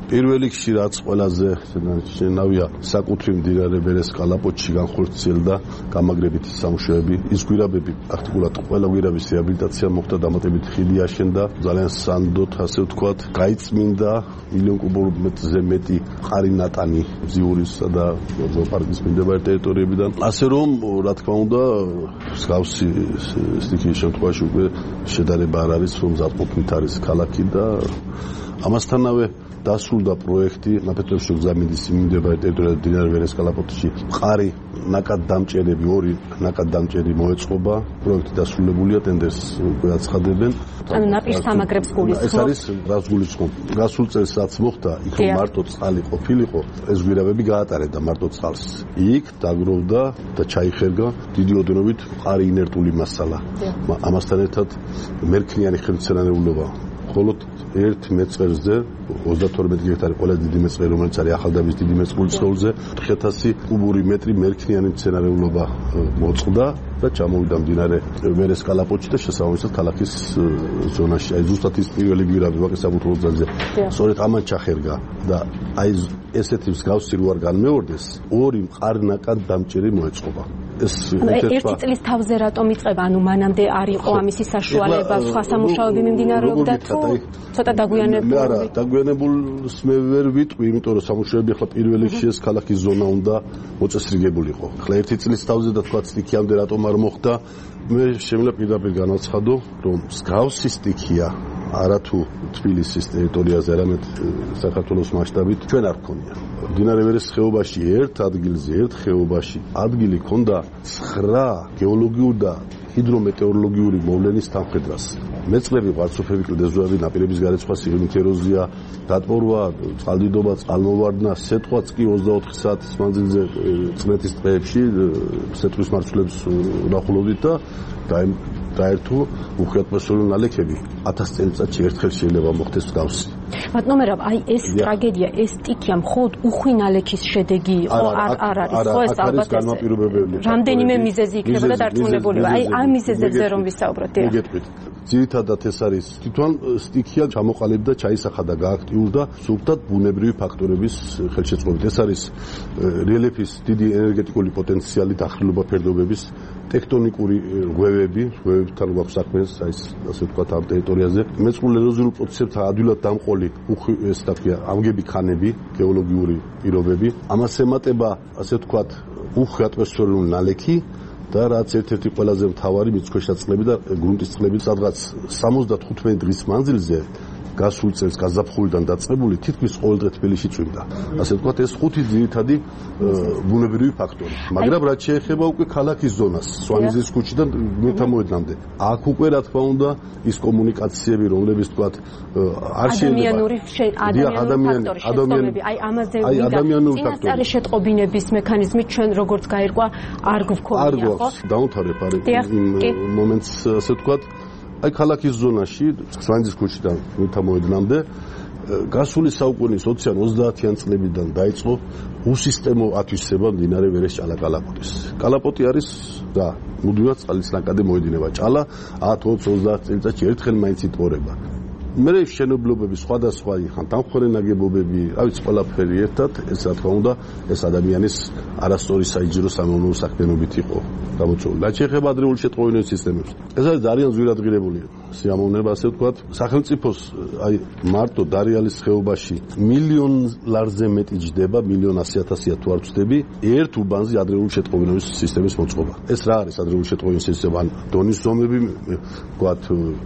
პირველ რიგში რაც ყველაზე შენავია საკუთრივ მდინარე ვერეს კალაპოტში განხორციელდა გამაგრებითი სამუშაოები. ის გვირაბები პრაქტიკულად ყველა გვირაბის რეაბილიტაცია მოხდა, დამატებით ხიდი აშენდა, ძალიან სანდოდ ასე ვთქვათ, გაიწმინდა 1 მილიონ კუბომეტრზე მეტი მყარი ნატანი ზიურისა და ზოოპარკის მიმდებარე ტერიტორიებიდან. ასე რომ, რა თქმა უნდა, მსგავსი სტიქიის შემთხვევაში უკვე შედარება არ არის, რომ მზადყოფნით არის ქალაქი და ამასთანავე დასრულდა პროექტი ნაფეთქების გზამინდის მიმდებარე ტერიტორიაზე მდინარე ვერეს კალაპოტში მყარი ნაკადდამჭერები 2 ნაკადდამჭერი მოეწყობა. პროექტი დასრულებულია, ტენდერს უკვე აცხადებენ. ანუ ნაპირს ამაგრებს გულისხმობ. ეს არის რას გულისხმობ? გასულ წელს რაც მოხდა, იქ რომ მარტო წყალი ყოფილიყო, ეს გვირაბები გაატარებდა მარტო წყალს. იქ დაგროვდა და ჩაიხერგა დიდი ოდენობით მყარი ინერტული მასალა. ამასთან ერთად მერქნიანი ხელმძღვანელობა მხოლოდ 1 მეწყერზე 32 გექტარი ყველა დიდი მეწყერი, რომელიც არის ახალდაბის დიდი მეწყრული სხეულზე 4000 კუბური მეტრი მერქნიანი მცენარეულობა მოწყდა და ჩამოვიდა მდინარე ვერეს კალაპოტში და შესაბამისად ქალაქის ზონაში. აი ზუსტად ის პირველი გვირაბი ვაკის საბუთლოს ძალზე სწორედ ამან ჩახერგა და აი ესეთი მსგავსი რო არ განმეორდეს, 2 მყარ ნაკადდამჭერი მოეწყობა. ერთი წლის თავზე რატომ იწყება? ანუ მანამდე არ იყო ამისი საშუალება, სხვა სამუშაოები მიმდინარეობდა თუ ცოტა დაგვიანებული? არა, დაგვიანებულს მე ვერ ვიტყვი, იმიტომ რომ სამუშაოები ახლა პირველ რიგში ეს ქალაქის ზონა უნდა მოწესრიგებულიყო. ახლა ერთი წლის თავზე და თქვა სტიქიამდე რატომ არ მოხდა? მე შემიძლია პირდაპირ განაცხადო, რომ მსგავსი სტიქია არათუ თბილისის ტერიტორიაზე, არამედ საქართველოს მასშტაბით ჩვენ არ გქონია. მდინარე ვერეს ხეობაში ერთ ადგილზე, ერთ ხეობაში ადგილი ქონდა 9 გეოლოგიური და ჰიდრომეტეოროლოგიური მოვლენის თანხმდას. მეწყლები, ღვაწლოფები, კლდეზოები, ნაპირების გარეცხვა, სიღრმით ეროზია, დატბორვა, წყალდიდობა, წყალმოვარდნა, სეტყვაც კი 24 საათის მანძილზე წნეთის დღეებში სეტყვის მარცვლებს ვნახულობდით და დაერთო უხეატმოსფერული ნალექები 1000 წელიწადში ერთხელ შეიძლება მოხდეს მსგავსი. ბატონო, აი ეს ტრაგედია, ეს სტიქია მხოლოდ უხვი ნალექის შედეგი იყო, არ არის ხო ეს ალბათ ეს რამდენიმე მიზეზი იქნება და დარწმუნებულია. აი ამ მიზეზებზე რომ ვისაუბროთ. მოგეტყვით. ძირითადად ეს არის თვითონ სტიქია ჩამოყალიბდა, ჩაისახა და გააქტიურდა სულთად ბუნებრივი ფაქტორების ხელშეწყობით. ეს არის რელიეფის დიდი ენერგეტიკული პოტენციალი, დახრილობა ფერდობების, ტექტონიკური ღვევებთან გვაქვს საქმე, ასე ვთქვათ, ამ ტერიტორიაზე. მეწყრულ ეროზიულ პროცესებთან ადვილად დამყოლი ეს და ქვია ამგები ქანები, გეოლოგიური პირობები. ამას ემატება, ასე ვთქვათ, უხვი ატმოსფერული ნალექი და რაც ერთ-ერთი ყველაზე მთავარი მიწქვეშა წყლები და გრუნტის წყლები, სადღაც 75 დღის მანძილზე გასულ წელს გაზაფხულიდან დაწყებული თითქმის ყოველ დღე თბილისში წვიმდა. ასე ვთქვათ, ეს 5 ძირითადი ბუნებრივი ფაქტორი. მაგრამ რაც შეეხება უკვე ქალაქის ზონას, სვანიზის ქუჩიდან მეთამოედნამდე, აქ უკვე რა თქმა უნდა ის კომუნიკაციები, რომლებიც ვთქვათ, არ შეიძლება ადამიანური ფაქტორი, აი ამაზე წინასწარი შეტყობინების მექანიზმი ჩვენ როგორც გაირკვა არ გვქონია, ხო? დაუნთარებ არის იმ მომენტს, ასე ვთქვათ, აი ქალაქის ზონაში სვანიზის ქუჩიდან მეთამოედნამდე გასული საუკუნის 20-30-იან წლებიდან დაიწყო უსისტემო ათვისება მდინარე ვერეს ჭალა-კალაპოტის. კალაპოტი არის და მუდმივად წყლის ნაკადი მოედინება. ჭალა 10-20 წელიწადში ერთხელ მაინც იტყორება. მე შენობლობები სხვადასხვა ხან დამხმარე ნაგებობები, რა ვიცი, ყველაფერი ერთად, ეს რა თქმა უნდა, ეს ადამიანის არასწორი საინჟინრო სამეურნეო საქმიანობით იყო გამოწვეული. რაც შეეხება ადრეული შეტყობინების სისტემებს, ეს არის ძალიან ძვირადღირებული სიამოვნება, ასე ვთქვათ, სახელმწიფოს აი მარტო დარიალის ხეობაში მილიონ ლარზე მეტი ჯდება, 1,100,000 თუ არ ვწდები, ერთ უბანზე ადრეული შეტყობინების სისტემის მოწყობა. ეს რა არის ადრეული შეტყობინების სისტემა? დონის ზომები, ვთქვათ,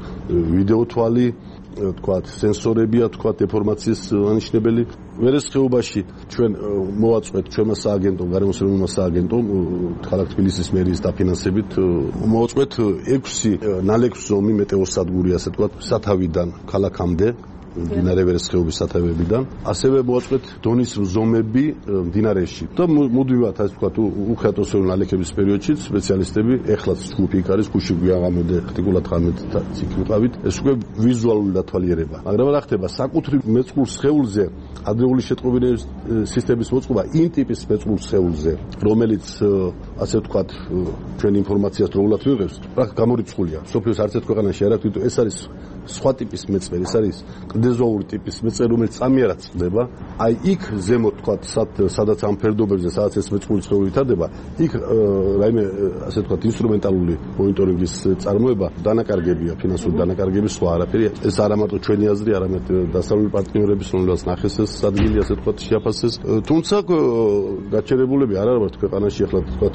ვიდეო თვალი, ვთქვათ, სენსორებია, ვთქვათ, დეფორმაციის ანიშნებელი. ვერეს ხეობაში ჩვენ მოვაწყვეთ ჩვენმა სააგენტომ, გარემოსროლმა სააგენტომ, ქალაქ თბილისის მერიის დაფინანსებით, მოვაწყვეთ 6 ნალექზომი მეტეოსადგური, ასე ვთქვათ, სათავიდან ქალაქამდე, მდინარე ვერეს ხეობის სათავეებიდან. ასევე მოვაწყვეთ დონის ზომები მდინარეში. და მუდმივად, ასე ვთქვათ, უხეატმოსფერული ნალექების პერიოდში სპეციალისტები, ეხლაც ჯგუფი იქ არის, გუში გვიაღამოდე, პრაქტიკულად ღამეთა ციკ ვიყავით. ეს უკვე ვიზუალური დათვალიერება. მაგრამ რა ხდება, საკუთრივ მეწყრულ სხეულზე ადრეული შეტყობინების სისტემის მოწყობა იმ ტიპის მეწყრულ სხეულზე, რომელიც, ასე ვთქვათ, ჩვენ ინფორმაციას დროულად ვიღებთ, რა გამორიცხულია. სოფიოს არც ერთ ქვეყანაში არ აქვს, ეს არის სხვა ტიპის მეწყერი, ეს არის დეზოური ტიპის მეწყერი, რომელიც წამიერად წყდება, აი იქ ზემოთ თქვა, სადაც ამ ფერდობებზე, სადაც ეს მეწყური ცხოველი ვითარდება, იქ რაიმე ასე თქვა ინსტრუმენტალური მონიტორინგის წარმოება დანაკარგებია, ფინანსური დანაკარგები, სხვა არაფერი. ეს არა მარტო ჩვენი აზრი, არამედ დასავლური პარტნიორების, რომელსაც ნახეს ეს ადგილი, ასე თქვა, შეაფასეს. თუმცა გაჩერებულები არ არის ქვეყანაში ახლა თქვა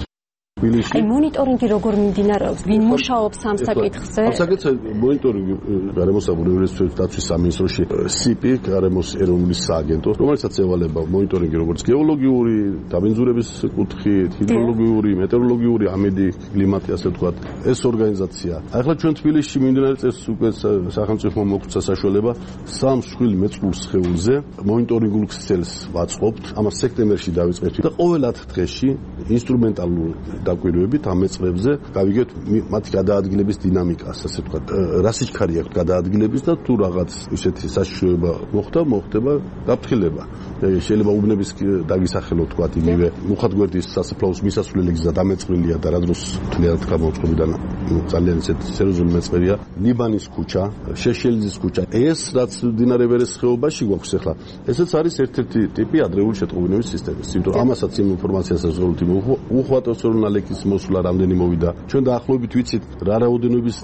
აი მონიტორინგი როგორ მიმდინარეობს? ვინ მუშაობს ამ საკითხზე? ამ საკითხზე მონიტორინგი გარემოს უნივერსიტეტის დაცვის სამინისტროში CIP, გარემოს ეროვნული სააგენტო, რომელსაც ევალება მონიტორინგი როგორც გეოლოგიური, დაბინძურების კუთხით, ჰიდროლოგიური, მეტეოროლოგიური, ამედი, კლიმატი, ასე ვთქვათ, ეს ორგანიზაცია. ახლა ჩვენ თბილისში მიმდინარე წელს უკვე სახელმწიფო მოგცა საშუალება 3 მსხვილ მეწყრულ სხეულზე მონიტორინგულ ქსელს ვაწყობთ. ამას სექტემბერში დავიწყებთ და ყოველ 10 დღეში ინსტრუმენტალურ დაკვირვებით ამ მეწყრებზე გავიგეთ მათი გადაადგილების დინამიკას, ასე ვთქვათ, რა სიჩქარე აქვს გადაადგილების და თუ რაღაც ისეთი საშიშროება მოხდება გაფრთხილება. შეიძლება უბნების დაგისახელო ვთქვათ, იგივე მუხათგვერდის სასაფლაოს მისასვლელი გზა დამეწყრილია და რა დროს თლიანად გამოწყობიდან ძალიან სერიოზული მეწყერია. ნიბანის ქუჩა, შეშელიძის ქუჩა. ეს რაც მდინარე ვერეს ხეობაში გვაქვს ახლა, ესეც არის ერთ-ერთი ტიპი ადრეული შეტყობინების სისტემის. იმიტომ ამასაც იმ ინფორმაციასაც ზოლთი უხვატოს რომ ნალექის მოსვლა რამდენი მოვიდა. ჩვენ დაახლოებით ვიცით რა რაოდენობის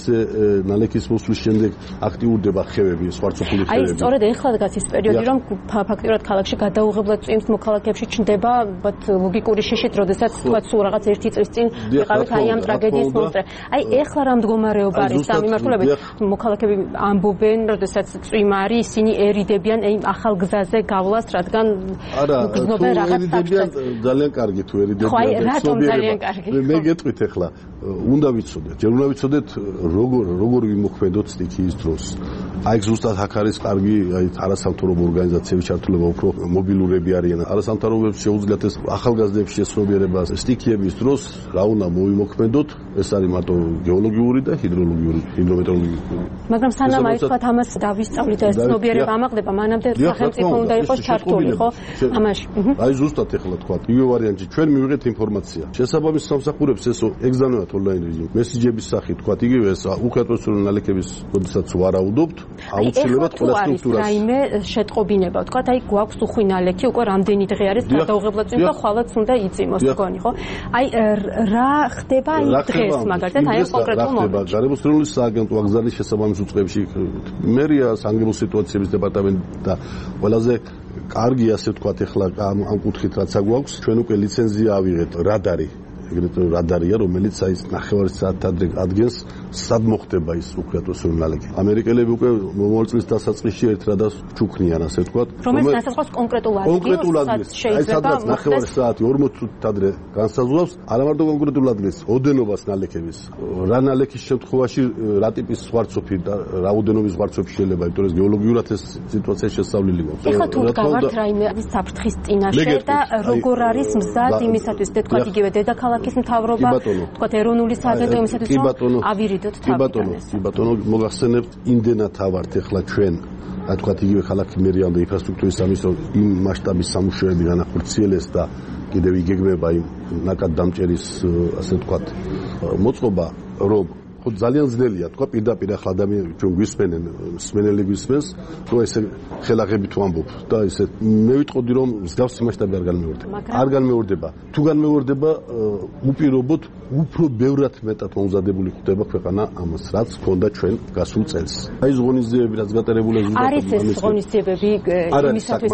ნალექის მოსვლის შემდეგ აქტიურდება ხევები, სვარცოფული ხევები. აი სწორედ ეხლა დგას ის პერიოდი, რომ ფაქტიურად ქალაქში გადაუღებლად წვიმს, მოქალაქეებში ჩნდება ლოგიკური შიშით, როდესაც თქვა სულ რაღაც 1 წლის წინ ვიყავით აი ამ ტრაგედიის მომსწრე. აი ეხლა რა მდგომარეობა არის ამ მიმართულებით? მოქალაქეები ამბობენ, როდესაც წვიმა არის, ისინი ერიდებიან აი ახალ გზაზე გავლას, რადგან გრძნობენ რაღაც საფრთხეს. ძალიან კარგი თუ ერიდებიან. მე გეტყვით ახლა უნდა ვიცოდეთ, ჯერ უნდა ვიცოდეთ როგორ ვიმოქმედოთ სტიქიის დროს. აი ზუსტად აქ არის კარგი აი არასამთავრობო ორგანიზაციების ჩართულობა, უფრო მობილურები არიან. არასამთავრობოებს შეუძლიათ ეს ახალგაზრდებს შესრულება სტიქიების დროს რა უნდა მოვიმოქმედოთ, ეს არის მარტო გეოლოგიური და ჰიდრომეტეოროლოგიური. მაგრამ სანამ აი თქვა ამას დავისწავლით და ეს ცნობიერება ამაღლდება, მანამდე სახელმწიფო უნდა იყოს ჩართული, ხო? ამაში. აი ზუსტად ახლა თქვა, იგივე ვარიანტი ჩვენ მივიღეთ ინფორმაცია. შესაბამის სამსახურებს ეს ეგზავნებათ ონლაინ რეჟიმში. მესიჯების სახით თქვა, იგივე ეს უხერხემლო ნალექების როდესაც ვარაუდობთ, აუცილებლად ყველა სტრუქტურას. რაიმე შეტყობინება, თქვა, აი გვაქვს უხვი ნალექი, უკვე რამდენი დღე არის გადაუღებლად წინ და ხვალაც უნდა იწიმოს თქვენი, ხო? აი რა ხდება აი დღეს მაგალითად აი კონკრეტულ მომენტში. გარემოს ეროვნული სააგენტო აგზავნის შესაბამის უწყებაში მერია, საგანგებო სიტუაციების დეპარტამენტი და ყველაზე კარგი ასე ვთქვათ ახლა ამ კუთხით რაც აგვაქვს, ჩვენ უკვე ლიცენზია ავიღეთ რადარი. ეგრეთ რადარია, რომელიც აი 9 საათად ადრე ადგენს, სად მოხდება ის უქრატოსული ნალექი. ამერიკელები უკვე მომავალ წლის დასაწყისში ერთ რადარს ჩუქნიან, ასე ვთქვათ. რომელიც დასაწყოს კონკრეტულ ადგილს შეიძლება 9 საათი 40 წუთით ადრე განსაზღვრავს, არა მარტო კონკრეტულ ადგილს, ოდენობას ნალექების. რა ნალექის შემთხვევაში რა ტიპის სვარცოფი და რაოდენობის სვარცოფი შეიძლება, იმიტომ რომ გეოლოგიურად ეს სიტუაცია შესწავლილი გვაქვს. ეხლა თუ გავართ რაიმე საფრთხის წინაშე და როგორ არის მზად იმისათვის, თქვათ იგივე დედაქალაქ ის მთავრობა, თქვათ ეროვნული სააგენტო იმისათვის, რომ ავირიდოთ თავიდან ეს. კი ბატონო, მოგახსენებთ, იმდენად ავართ ახლა ჩვენ, რა თქვათ იგივე ქალაქი მერიან და ინფრასტრუქტურის სამინისტრო იმ მასშტაბის სამუშაოები განახორციელეს და კიდევ იგეგმება იმ ნაკად დამჭერის, ასე ვთქვათ, მოწყობა, რომ ხო ძალიან ძნელია თქვა პირდაპირ ახლა ადამიანები ჩვენ გვისმენენ, მსმენელი გვისმენს, რომ ესე ხელაღები თუ ამბობ და ესე მე ვიტყოდი რომ მსგავსი მასშტაბი არ განმეორდება. თუ განმეორდება, უპირობოდ უფრო ბევრად მეტად მომზადებული ხდება ქვეყანა ამას, რაც ჰქონდა ჩვენ გასულ წელს. აი ზღონისძიებები რაც გატარებულია ზუსტად არის ეს ზღონისძიებები იმისათვის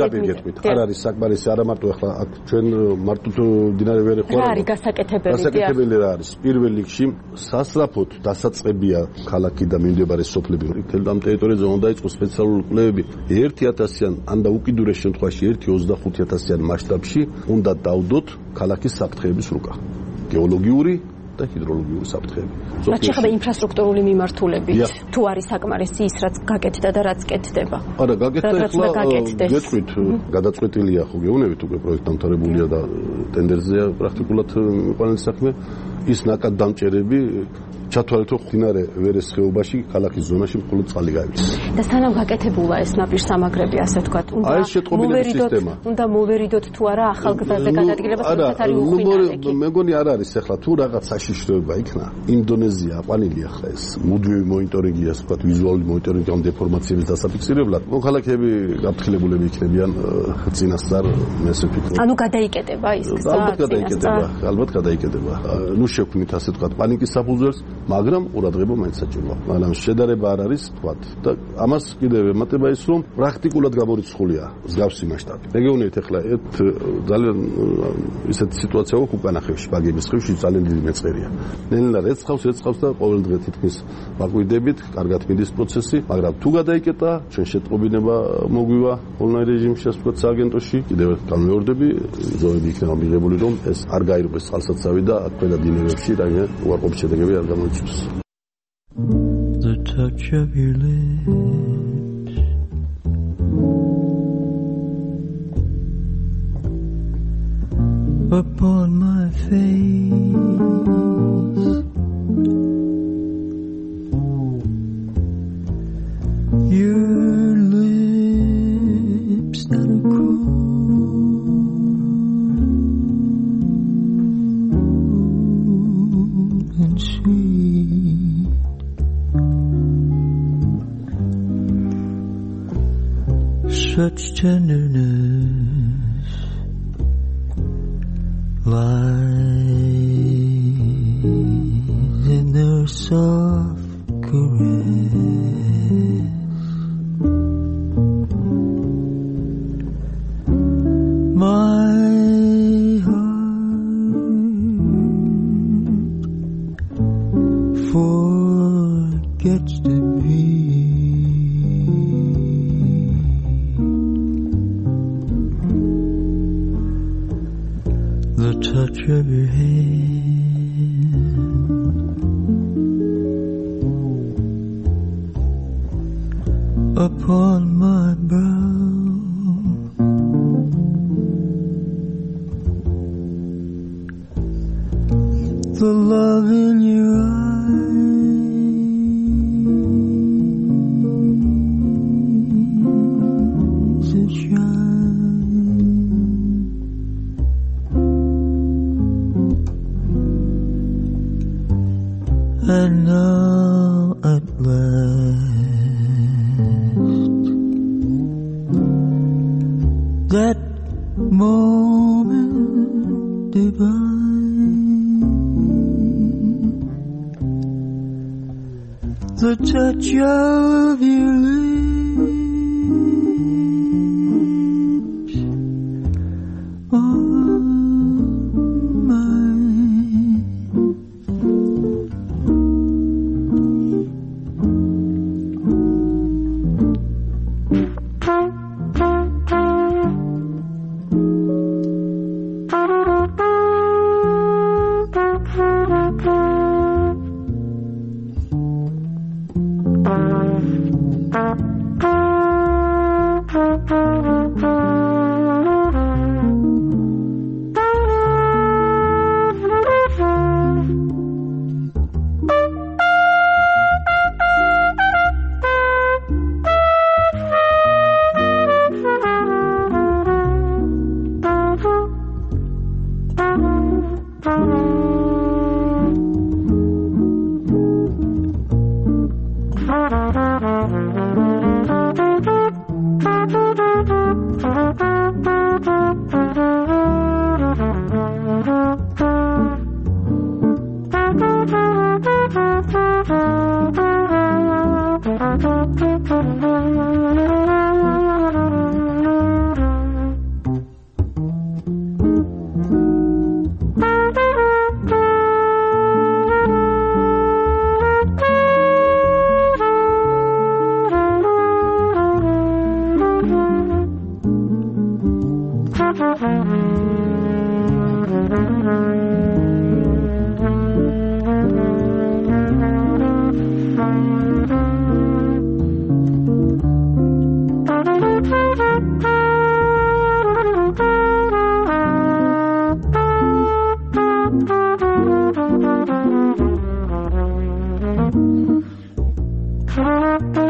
არ არის საკმარისი, არა მარტო ახლა ჩვენ მარტო მდინარე ვერე ხო არის გასაკეთებელი რა არის. პირველ რიგში სასწრაფოდ დასაწყებია ქალაქი და მიმდებარე სოფლები. მთელ ამ ტერიტორიაზე უნდა იყოს სპეციალური კვლევები 1000-იან ან და უკიდურეს შემთხვევაში 1-25,000-იან მასშტაბში უნდა დავდოთ ქალაქის საფრთხეების რუკა. გეოლოგიური და ჰიდროლოგიური საფრთხეები. რაც შეეხება ინფრასტრუქტურული მიმართულებით, თუ არის საკმარისი ის რაც გაკეთდა და რაც კეთდება. არა, გაკეთდა ახლა გეტყვით, გადაწყვეტილია ხო გეუბნებით უკვე პროექტი დამთავრებულია და ტენდერზეა პრაქტიკულად მიყვანილი საქმე. ის ნაკად დამჭერები ჩათვალეთ რომ მდინარე ვერეს ხეობაში ქალაქის ზონაში მხოლოდ წყალი გაივლის. და სანამ გაკეთებულა ეს ნაპირსამაგრები, ასე ვთქვათ, უნდა მოვერიდოთ თუ არა ახალგაზრდა განადგილებას, როდესაც არის უხვინარეკი. მე მგონი არ არის ახლა თუ რაღაც საშიშროება იქნა. ინდონეზია აყვანილი ახლა ეს მუდმივი მონიტორინგი, ასე ვთქვათ, ვიზუალური მონიტორინგი ამ დეფორმაციების დასაფიქსირებლად. მოქალაქეები გაფრთხილებულები იქნებიან წინასწარ, მე ესე ვფიქრობ. ანუ გადაიკეტება ის გზა. ალბათ გადაიკეტება. ნუ შევქმნით ასე ვთქვათ პანიკის საფუძველს, მაგრამ ყურადღება მაინც საჭიროა. მაგრამ შედარება არ არის, ვთქვათ. და ამას კიდევ ემატება ის, რომ პრაქტიკულად გამორიცხულია მსგავსი მასშტაბი. რეგიონით ახლა ძალიან ისეთი სიტუაცია აქვს უკანახევში, ბაგების ხევში ძალიან დიდი მეწყერია. ნელ-ნელა ეცხავს და ყოველ დღე თითქმის ვაკვირდებით, კარგად მიდის პროცესი, მაგრამ თუ გადაიკეტა, ჩვენ შეტყობინება მოგვივა ონლაინ რეჟიმში, ასე ვთქვათ, სააგენტოში, კიდევ განმეორდები, ზოები იქნება მიღებული, რომ ეს არ გაირღვეს წყალსაცავი და ქვედა დინებებში რაიმე უარყოფით შედეგები არ გამოიწვიოს. The touch of your lips upon my face, your lips that are cold and sweet, such tenderness lies in their soft caress. My heart forgets to the touch of your hand upon my brow, the love in your eyes that shine, and now at last that moment divine, the touch of your lips on mine. Thank you.